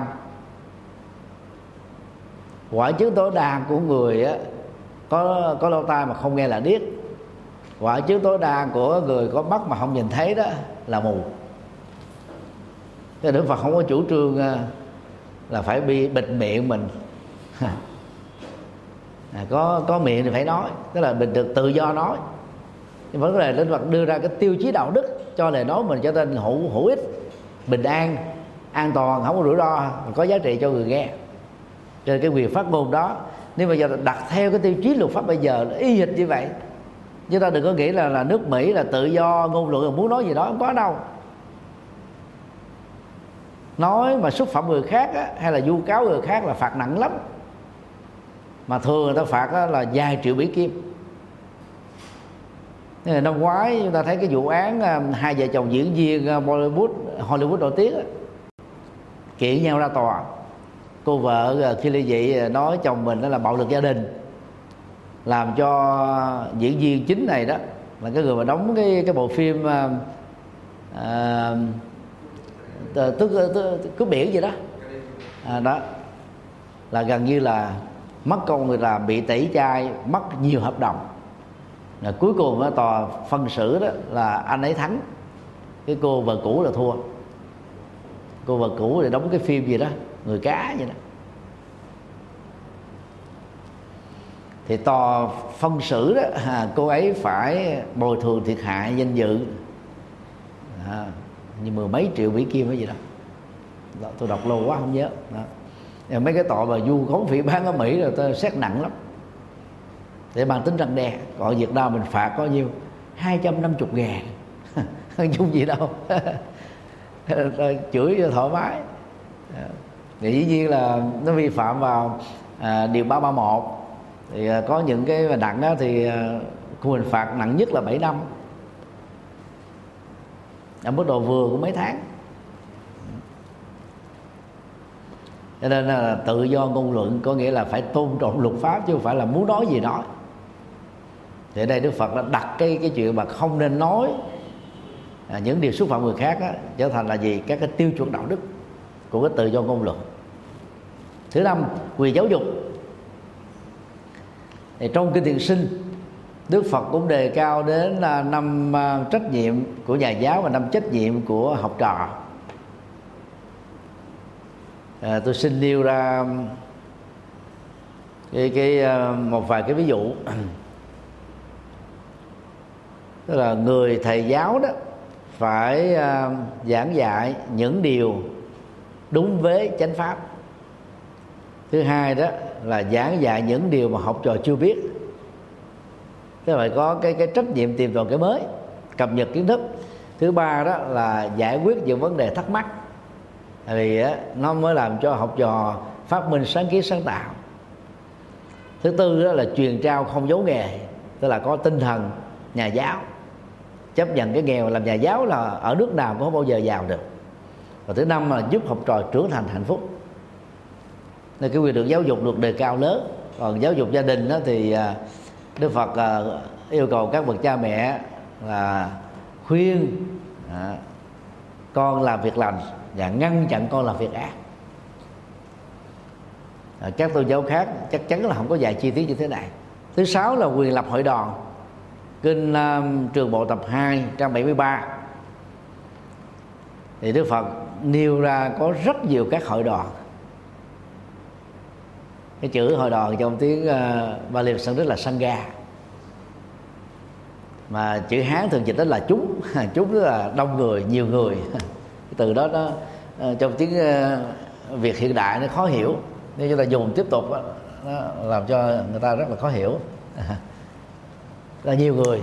Quả chứng tối đa của người á, có lỗ tai mà không nghe là điếc. Quả chứng tối đa của người có mắt mà không nhìn thấy đó là mù. Thế Đức Phật không có chủ trương là phải bị bịt miệng mình. Có miệng thì phải nói, tức là mình được tự do nói. Nhưng vấn đề Đức Phật đưa ra cái tiêu chí đạo đức cho lời nói mình trở nên hữu ích, bình an, an toàn, không có rủi ro, có giá trị cho người nghe. Cho nên cái quyền phát ngôn đó, nếu bây giờ đặt theo cái tiêu chí luật pháp bây giờ y hệt như vậy, chúng ta đừng có nghĩ là nước Mỹ là tự do ngôn luận, muốn nói gì đó không có đâu. Nói mà xúc phạm người khác á, hay là vu cáo người khác là phạt nặng lắm. mà thường người ta phạt đó là vài triệu Mỹ Kim. Năm ngoái chúng ta thấy cái vụ án hai vợ chồng diễn viên Hollywood nổi tiếng kiện nhau ra tòa. Cô vợ khi ly dị nói chồng mình đó là bạo lực gia đình, làm cho diễn viên chính này đó là cái người mà đóng cái bộ phim cướp biển gì đó đó là gần như là mất công người ta bị tẩy chay, mất nhiều hợp đồng. Rồi cuối cùng đó, tòa phân xử đó là anh ấy thắng, cái cô vợ cũ là thua. Cô vợ cũ thì đóng cái phim gì đó Người Cá vậy đó, thì tòa phân xử đó cô ấy phải bồi thường thiệt hại danh dự như mười mấy triệu Mỹ Kim hay gì đó. Tôi đọc lâu quá không nhớ đó. Mấy cái tội mà vu khống phỉ báng ở Mỹ rồi tôi xét nặng lắm để mang tính răn đe. Còn Việt Nam mình phạt có nhiêu? 250.000 không chung gì đâu. Chửi cho thoải mái. Thì dĩ nhiên là nó vi phạm vào điều 331. Thì có những cái nặng đó thì khung hình phạt nặng nhất là 7 năm, ở mức độ vừa của mấy tháng. Cho nên là tự do ngôn luận có nghĩa là phải tôn trọng luật pháp, chứ không phải là muốn nói gì nói. Thì ở đây Đức Phật đã đặt cái chuyện mà không nên nói những điều xúc phạm người khác đó, trở thành là gì? Các cái tiêu chuẩn đạo đức của cái tự do ngôn luận. Thứ năm, quyền giáo dục. Thì trong Kinh Thiền Sinh, Đức Phật cũng đề cao đến năm trách nhiệm của nhà giáo và năm trách nhiệm của học trò. Tôi xin nêu ra một vài cái ví dụ. Tức là người thầy giáo đó phải giảng dạy những điều đúng với chánh pháp. Thứ hai đó là giảng dạy những điều mà học trò chưa biết. Tức là phải có cái trách nhiệm tìm tòi cái mới, cập nhật kiến thức. Thứ ba đó là giải quyết những vấn đề thắc mắc, tại vì nó mới làm cho học trò phát minh sáng kiến sáng tạo. Thứ tư đó là truyền trao không giấu nghề, tức là có tinh thần nhà giáo, chấp nhận cái nghèo, làm nhà giáo là ở nước nào cũng không bao giờ giàu được. Và thứ năm là giúp học trò trưởng thành hạnh phúc. Nên cái quyền được giáo dục được đề cao lớn. Còn giáo dục gia đình đó thì Đức Phật yêu cầu các bậc cha mẹ là khuyên con làm việc lành và ngăn chặn con làm việc ác. Các tôn giáo khác chắc chắn là không có dạy chi tiết như thế này. Thứ sáu là quyền lập hội đoàn. Kinh Trường Bộ tập 2 trang 73 thì Đức Phật nêu ra có rất nhiều các hội đoàn. Cái chữ hội đoàn trong tiếng Bali Sanskrit là Sangha, mà chữ Hán thường dịch đó là chúng. Chúng tức là đông người, nhiều người. Cái từ đó nó trong tiếng Việt hiện đại nó khó hiểu, nên chúng ta dùng tiếp tục đó, nó làm cho người ta rất là khó hiểu. Là nhiều người.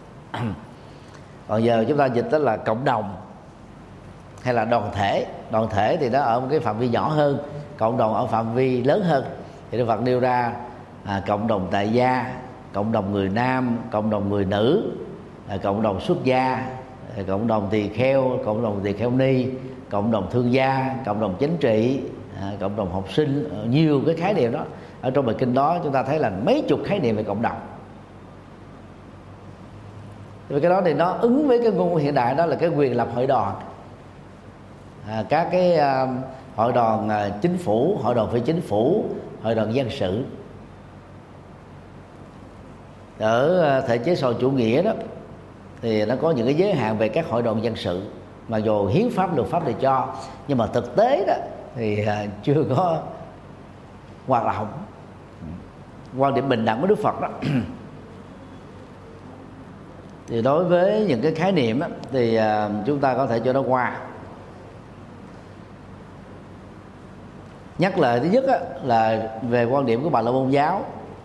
Còn giờ chúng ta dịch đó là cộng đồng hay là đoàn thể. Đoàn thể thì nó ở một cái phạm vi nhỏ hơn, cộng đồng ở phạm vi lớn hơn. Thì Đức Phật nêu ra cộng đồng tại gia, cộng đồng người nam, cộng đồng người nữ, cộng đồng xuất gia, cộng đồng tỳ kheo, cộng đồng tỳ kheo ni, cộng đồng thương gia, cộng đồng chính trị, cộng đồng học sinh. Nhiều cái khái niệm đó. Ở trong bài kinh đó chúng ta thấy là mấy chục khái niệm về cộng đồng. Vì cái đó thì nó ứng với cái ngôn ngữ hiện đại, đó là cái quyền lập hội đoàn. Các cái hội đoàn chính phủ, hội đoàn phi chính phủ, hội đoàn dân sự. Ở thể chế xã hội chủ nghĩa đó thì nó có những cái giới hạn về các hội đoàn dân sự, mà dù hiến pháp luật pháp thì cho, nhưng mà thực tế đó thì chưa có hoạt động. Quan điểm bình đẳng của Đức Phật đó thì đối với những cái khái niệm đó, thì chúng ta có thể cho nó qua. Nhắc lại thứ nhất á, là về quan điểm của Bà La Môn giáo.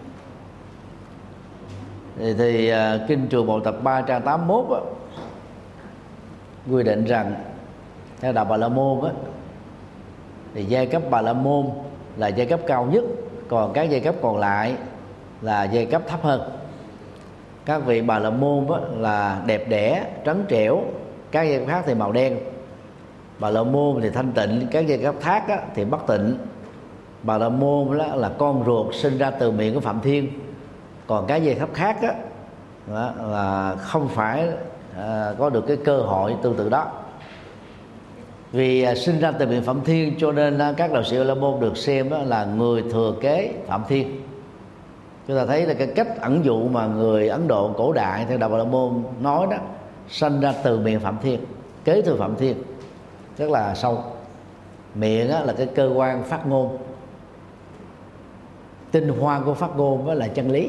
Thì Kinh Trường Bộ tập 3 trang 81 á, quy định rằng theo đạo Bà La Môn á, thì giai cấp Bà La Môn là giai cấp cao nhất, còn các giai cấp còn lại là giai cấp thấp hơn. Các vị Bà La Môn là đẹp đẽ, trắng trẻo, các giai cấp khác thì màu đen. Bà La Môn thì thanh tịnh, các giai cấp khác thì bất tịnh. Bà La Môn là con ruột sinh ra từ miệng của Phạm Thiên, còn các giai cấp khác là không phải có được cái cơ hội tương tự đó. Vì sinh ra từ miệng Phạm Thiên cho nên các đạo sĩ Bà La Môn được xem là người thừa kế Phạm Thiên. Chúng ta thấy là cái cách ẩn dụ mà người Ấn Độ cổ đại theo đạo Bà La Môn nói đó, sinh ra từ miệng Phạm Thiên, kế thừa Phạm Thiên, rất là sâu. Miệng là cái cơ quan phát ngôn, tinh hoa của phát ngôn là chân lý.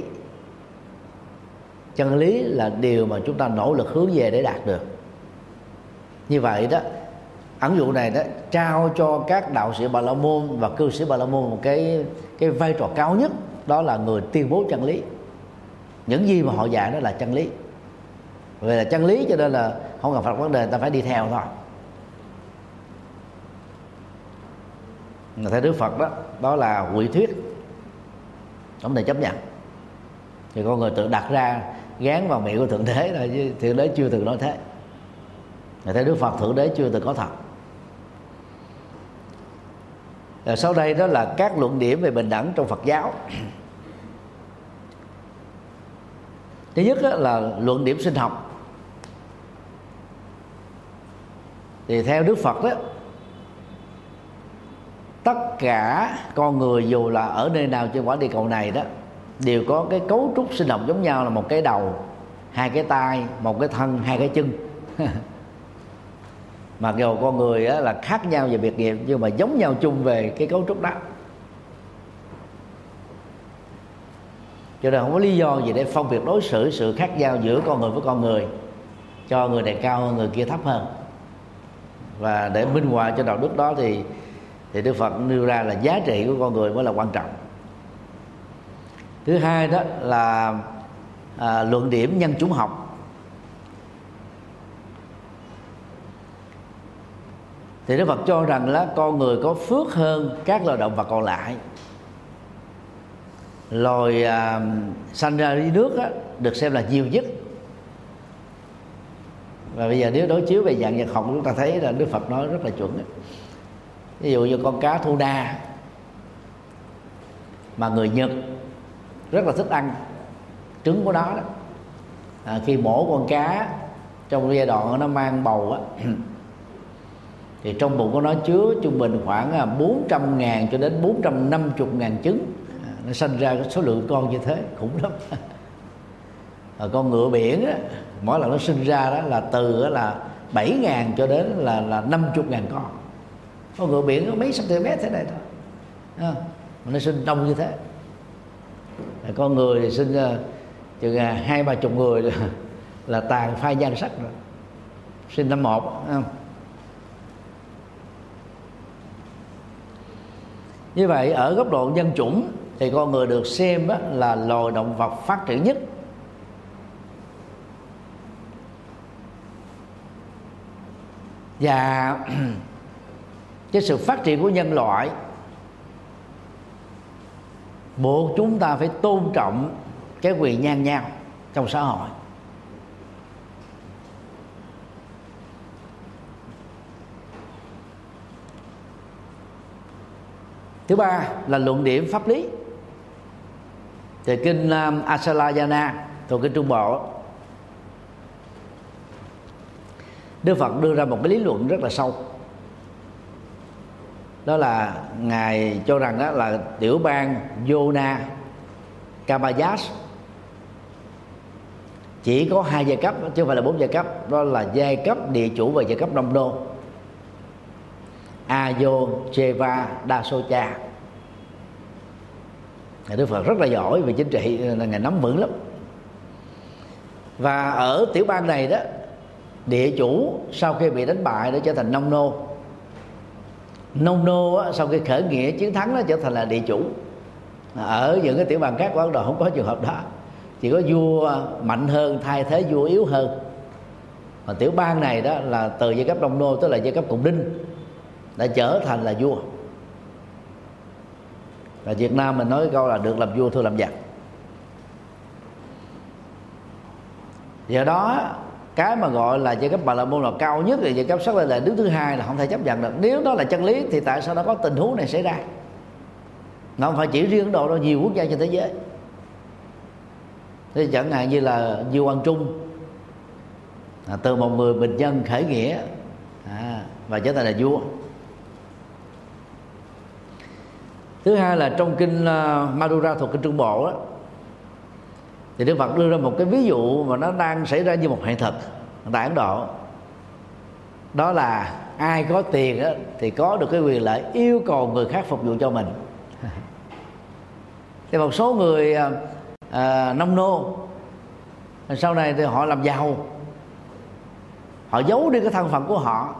Chân lý là điều mà chúng ta nỗ lực hướng về để đạt được. Như vậy đó, ẩn dụ này đó trao cho các đạo sĩ Bà La Môn và cư sĩ Bà La Môn một cái vai trò cao nhất, đó là người tuyên bố chân lý. Những gì mà họ dạy đó là chân lý. Vì là chân lý cho nên là không cần phải vấn đề, ta phải đi theo thôi. Theo Đức Phật đó, đó là quỷ thuyết, không thể chấp nhận. Thì con người tự đặt ra gán vào miệng của Thượng Đế là chứ Thượng Đế chưa từng nói thế. Theo Đức Phật, Thượng Đế chưa từng có thật. Rồi sau đây đó là các luận điểm về bình đẳng trong Phật giáo. Thứ nhất là luận điểm sinh học. Thì theo Đức Phật đó, tất cả con người dù là ở nơi nào trên quả địa cầu này đó đều có cái cấu trúc sinh học giống nhau, là một cái đầu, hai cái tai, một cái thân, hai cái chân. Mặc dù con người là khác nhau về biệt nghiệp nhưng mà giống nhau chung về cái cấu trúc đó. Cho nên không có lý do gì để phân biệt đối xử sự khác nhau giữa con người với con người, cho người này cao hơn người kia thấp hơn. Và để minh họa cho đạo đức đó thì Đức Phật nêu ra là giá trị của con người mới là quan trọng. Thứ hai đó là luận điểm nhân chủng học. Thì Đức Phật cho rằng là con người có phước hơn các loài động vật còn lại. Loài sanh ra dưới nước được xem là nhiều nhất. Và bây giờ nếu đối chiếu về dạng vật học, chúng ta thấy là Đức Phật nói rất là chuẩn. Ví dụ như con cá thu na mà người Nhật rất là thích ăn trứng của nó đó. Khi mổ con cá trong giai đoạn nó mang bầu á, thì trong bụng của nó chứa trung bình khoảng 400.000 cho đến 450.000 trứng. Nó sinh ra số lượng con như thế khủng lắm. Con ngựa biển á, mỗi lần nó sinh ra đó là từ là 7.000 cho đến là 50.000 con. Con ngựa biển có mấy cm thế này thôi, mà nó sinh đông như thế. Con người thì sinh ra chừng 20-30 người là tàn phai nhan sắc rồi, sinh năm một, không? Như vậy ở góc độ nhân chủng thì con người được xem là loài động vật phát triển nhất. Và cái sự phát triển của nhân loại buộc chúng ta phải tôn trọng cái quyền ngang nhau trong xã hội. Thứ ba là luận điểm pháp lý. Thì kinh Asalayana thuộc kinh Trung Bộ, Đức Phật đưa ra một cái lý luận rất là sâu. Đó là ngài cho rằng đó là tiểu bang Yona Kamayas chỉ có 2 giai cấp chứ không phải là 4 giai cấp. Đó là giai cấp địa chủ và giai cấp nông nô, Ayo Cheva Dasocha. Đức Phật rất là giỏi về chính trị, là ngài nắm vững lắm. Và ở tiểu bang này đó, địa chủ sau khi bị đánh bại đã trở thành nông nô. Nông nô sau khi khởi nghĩa chiến thắng nó trở thành là địa chủ. Ở những cái tiểu bang khác của Ấn Độ không có trường hợp đó, chỉ có vua mạnh hơn thay thế vua yếu hơn. Và tiểu bang này đó là từ giai cấp nông nô, tức là giai cấp cùng đinh, đã trở thành là vua. Và Việt Nam mình nói cái câu là được làm vua thua làm giặc. Do đó cái mà gọi là giai cấp Bà La Môn là cao nhất, thì giai cấp Sắc Lê Lệ đứng thứ hai là không thể chấp nhận được. Nếu đó là chân lý thì tại sao nó có tình huống này xảy ra? Nó không phải chỉ riêng Ấn Độ đâu, nhiều quốc gia trên thế giới. Thế chẳng hạn như là Diêu Quang Trung, từ một người bình dân khởi nghĩa và trở thành là vua. Thứ hai là trong kinh Madhura thuộc kinh Trung Bộ đó, thì Đức Phật đưa ra một cái ví dụ mà nó đang xảy ra như một hiện thực tại Ấn Độ. Đó là ai có tiền đó, thì có được cái quyền lợi yêu cầu người khác phục vụ cho mình. Thì một số người nông nô sau này thì họ làm giàu, họ giấu đi cái thân phận của họ,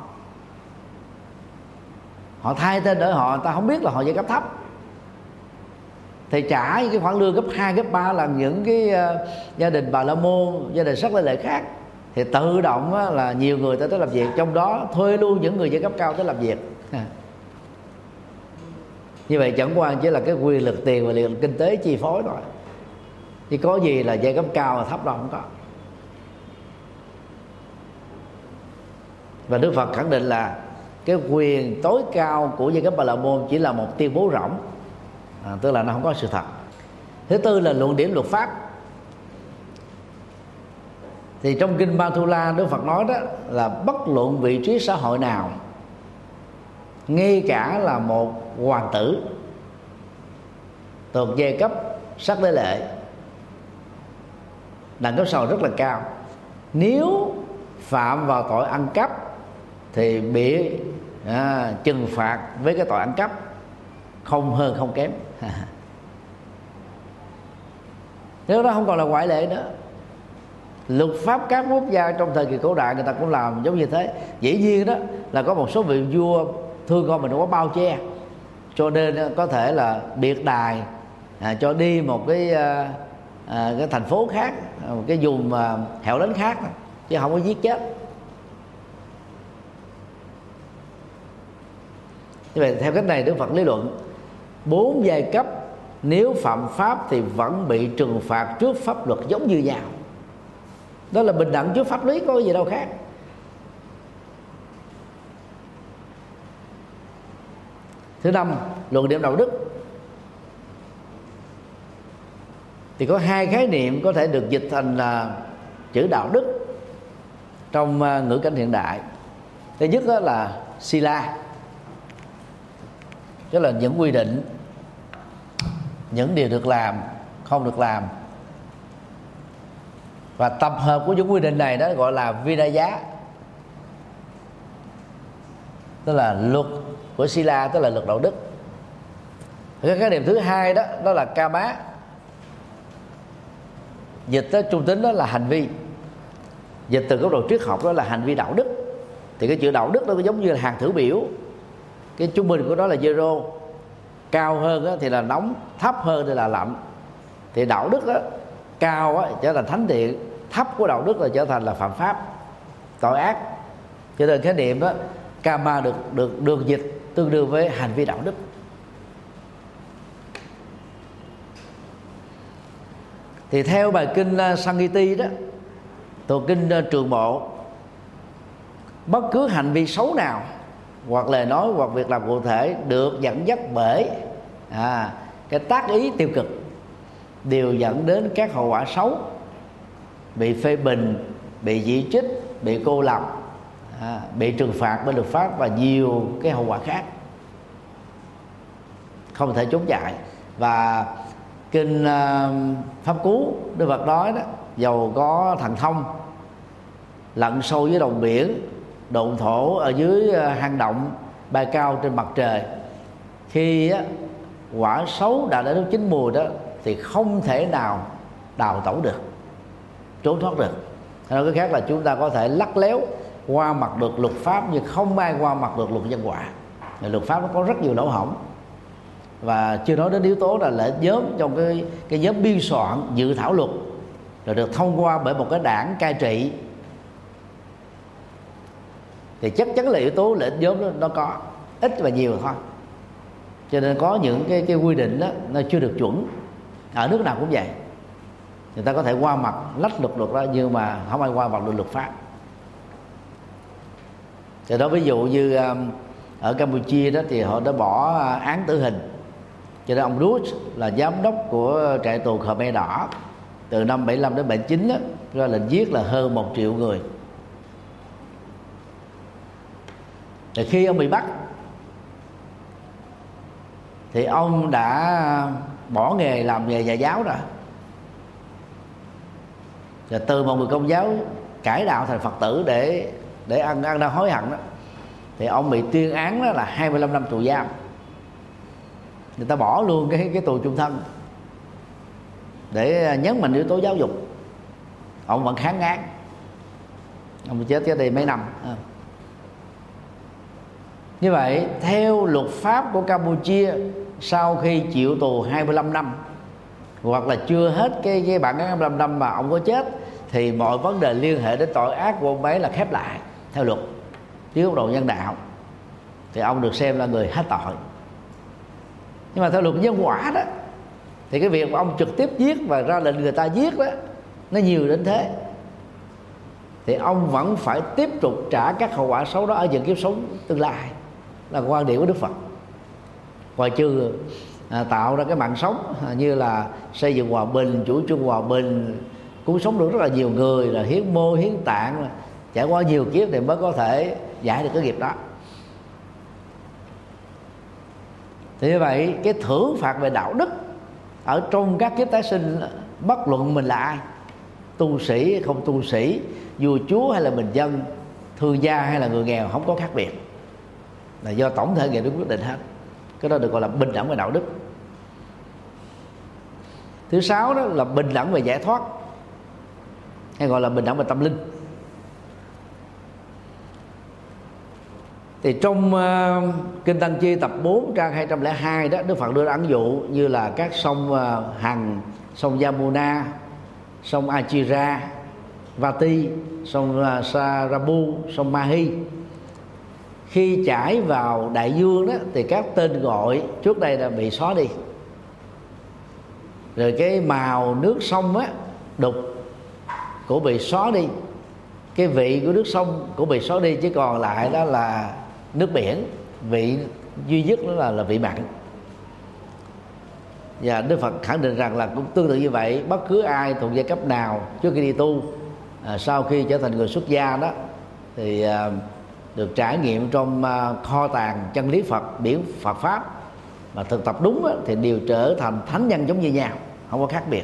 họ thay tên để họ, ta không biết là họ giai cấp thấp, thì trả cái khoản lương gấp 2, gấp 3 lần những cái gia đình Bà La Môn, gia đình Sắc Lê Lệ khác. Thì tự động là nhiều người tới làm việc, trong đó thuê luôn những người giai cấp cao tới làm việc. Như vậy chẳng qua chỉ là cái quyền lực tiền và quyền lực kinh tế chi phối thôi, chứ có gì là giai cấp cao và thấp đâu, không có. Và Đức Phật khẳng định là cái quyền tối cao của giai cấp Bà La Môn chỉ là một tuyên bố rỗng, tức là nó không có sự thật. Thứ tư là luận điểm luật pháp. Thì trong kinh Mathula, Đức Phật nói đó là bất luận vị trí xã hội nào, ngay cả là một hoàng tử thuộc giai cấp Sắc Lê Lệ, đẳng cấp xã hội rất là cao, nếu phạm vào tội ăn cắp thì bị trừng phạt với cái tội ăn cắp, không hơn không kém. Nếu đó không còn là ngoại lệ nữa. Luật pháp các quốc gia trong thời kỳ cổ đại người ta cũng làm giống như thế. Dĩ nhiên đó là có một số vị vua thương con mình không có bao che, cho nên có thể là biệt đài cho đi một cái thành phố khác, một cái vùng hẻo lánh khác, chứ không có giết chết. Như vậy theo cách này Đức Phật lý luận 4 giai cấp nếu phạm pháp thì vẫn bị trừng phạt trước pháp luật giống như nhau. Đó là bình đẳng trước pháp lý, có gì đâu khác. Thứ năm, luận điểm đạo đức. Thì có 2 khái niệm có thể được dịch thành là chữ đạo đức trong ngữ cảnh hiện đại. Thứ nhất đó là sila, tức là những quy định, những điều được làm, không được làm. Và tập hợp của những quy định này đó gọi là Vinaya, tức là luật của Sila, tức là luật đạo đức. Cái khái niệm thứ hai đó, đó là Kama, dịch tới trung tính đó là hành vi, dịch từ góc độ triết học đó là hành vi đạo đức. Thì cái chữ đạo đức nó giống như là hàng thử biểu, cái trung bình của nó là zero, cao hơn đó thì là nóng, thấp hơn thì là lạnh. Thì đạo đức đó cao á, trở thành thánh thiện, thấp của đạo đức là trở thành là phạm pháp, tội ác. Cho nên khái niệm đó Kama được dịch tương đương với hành vi đạo đức. Thì theo bài kinh Sangiti đó, thuộc kinh Trường Bộ, bất cứ hành vi xấu nào hoặc lời nói hoặc việc làm cụ thể được dẫn dắt bởi cái tác ý tiêu cực đều dẫn đến các hậu quả xấu, bị phê bình, bị chỉ trích, bị cô lập, bị trừng phạt bởi luật pháp và nhiều cái hậu quả khác không thể trốn chạy. Và kinh Pháp Cú, Đức Phật nói đó, dầu có thần thông lặn sâu dưới đồng biển, độn thổ ở dưới hang động, bay cao trên mặt trời, khi quả xấu đã đến lúc chín mùi đó thì không thể nào đào tẩu được, trốn thoát được. Nói cái khác là chúng ta có thể lắt léo qua mặt được luật pháp, nhưng không ai qua mặt được luật nhân quả. Luật pháp nó có rất nhiều lỗ hổng, và chưa nói đến yếu tố là lợi ích nhóm trong cái nhóm biên soạn dự thảo luật rồi được thông qua bởi một cái đảng cai trị, thì chắc chắn là yếu tố lợi ích nhóm nó có ít và nhiều thôi. Cho nên có những cái quy định đó nó chưa được chuẩn. Ở nước nào cũng vậy, người ta có thể qua mặt lách luật đó, nhưng mà không ai qua mặt được luật pháp. Thì đó, ví dụ như ở Campuchia đó thì họ đã bỏ án tử hình. Cho nên ông Rút là giám đốc của trại tù Khmer Đỏ từ năm 75 đến 79 đó, ra lệnh giết là hơn 1 triệu người. Thì khi ông bị bắt thì ông đã bỏ nghề làm nghề nhà giáo rồi, và từ một người Công giáo cải đạo thành Phật tử để ăn năn hối hận đó, thì ông bị tuyên án đó là 25 năm tù giam. Người ta bỏ luôn cái tù chung thân để nhấn mạnh yếu tố giáo dục. Ông vẫn kháng án, ông chết đây mấy năm. Như vậy theo luật pháp của Campuchia, sau khi chịu tù 25 năm hoặc là chưa hết cái bản án 25 năm mà ông có chết, thì mọi vấn đề liên hệ đến tội ác của ông ấy là khép lại theo luật. Dưới góc độ nhân đạo thì ông được xem là người hết tội. Nhưng mà theo luật nhân quả đó, thì cái việc mà ông trực tiếp giết và ra lệnh người ta giết đó, nó nhiều đến thế, thì ông vẫn phải tiếp tục trả các hậu quả xấu đó ở những kiếp sống tương lai, là quan điểm của Đức Phật. Ngoài trừ tạo ra cái mạng sống như là xây dựng hòa bình, chủ trương hòa bình, cứu sống được rất là nhiều người, là hiến mô hiến tạng, trải qua nhiều kiếp thì mới có thể giải được cái nghiệp đó. Thì như vậy cái thưởng phạt về đạo đức ở trong các kiếp tái sinh, bất luận mình là ai, tu sĩ hay không tu sĩ, vua chúa hay là bình dân, thương gia hay là người nghèo, không có khác biệt, là do tổng thể nghiệp đức quyết định hết. Cái đó được gọi là bình đẳng về đạo đức. Thứ 6 đó là bình đẳng về giải thoát, hay gọi là bình đẳng về tâm linh. Thì trong Kinh Tăng Chi tập 4 trang 202 đó, Đức Phật đưa ra ẩn dụ như là các sông Hằng, sông Yamuna, sông Achira, Vati, sông Sarabu, sông Mahi. Khi chảy vào đại dương đó thì các tên gọi trước đây đã bị xóa đi, rồi cái màu nước sông á đục cũng bị xóa đi, cái vị của nước sông cũng bị xóa đi, chỉ còn lại đó là nước biển, vị duy nhất đó là vị mặn. Và Đức Phật khẳng định rằng là cũng tương tự như vậy, bất cứ ai thuộc giai cấp nào trước khi đi tu, sau khi trở thành người xuất gia đó thì được trải nghiệm trong kho tàng chân lý Phật, biển Phật pháp, mà thực tập đúng đó, thì đều trở thành thánh nhân giống như nhau, không có khác biệt.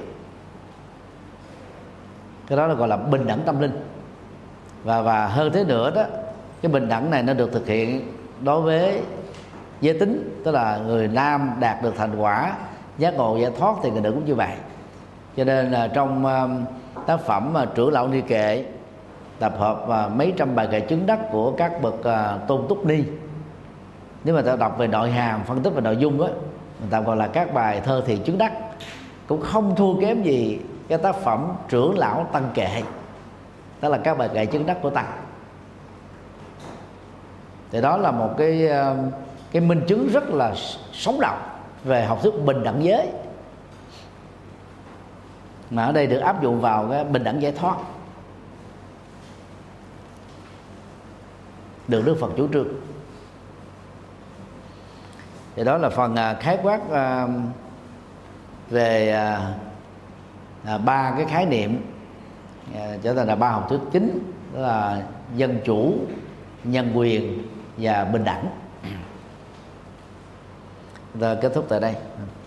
Cái đó là gọi là bình đẳng tâm linh. Và hơn thế nữa đó, cái bình đẳng này nó được thực hiện đối với giới tính, tức là người nam đạt được thành quả giác ngộ giải thoát thì người nữ cũng như vậy. Cho nên là trong tác phẩm Trưởng lão Ni Kệ tập hợp mấy trăm bài kệ chứng đắc của các bậc tôn túc ni, nếu mà ta đọc về nội hàm, phân tích về nội dung á, người ta gọi là các bài thơ thiền chứng đắc, cũng không thua kém gì cái tác phẩm Trưởng lão Tăng Kệ, đó là các bài kệ chứng đắc của Tăng. Thì đó là một cái minh chứng rất là sống động về học thuyết bình đẳng giới, mà ở đây được áp dụng vào cái bình đẳng giải thoát được Đức Phật chủ trương. Thì đó là phần khái quát về ba cái khái niệm trở thành là ba học thuyết chính, đó là dân chủ, nhân quyền và bình đẳng. Rồi kết thúc tại đây.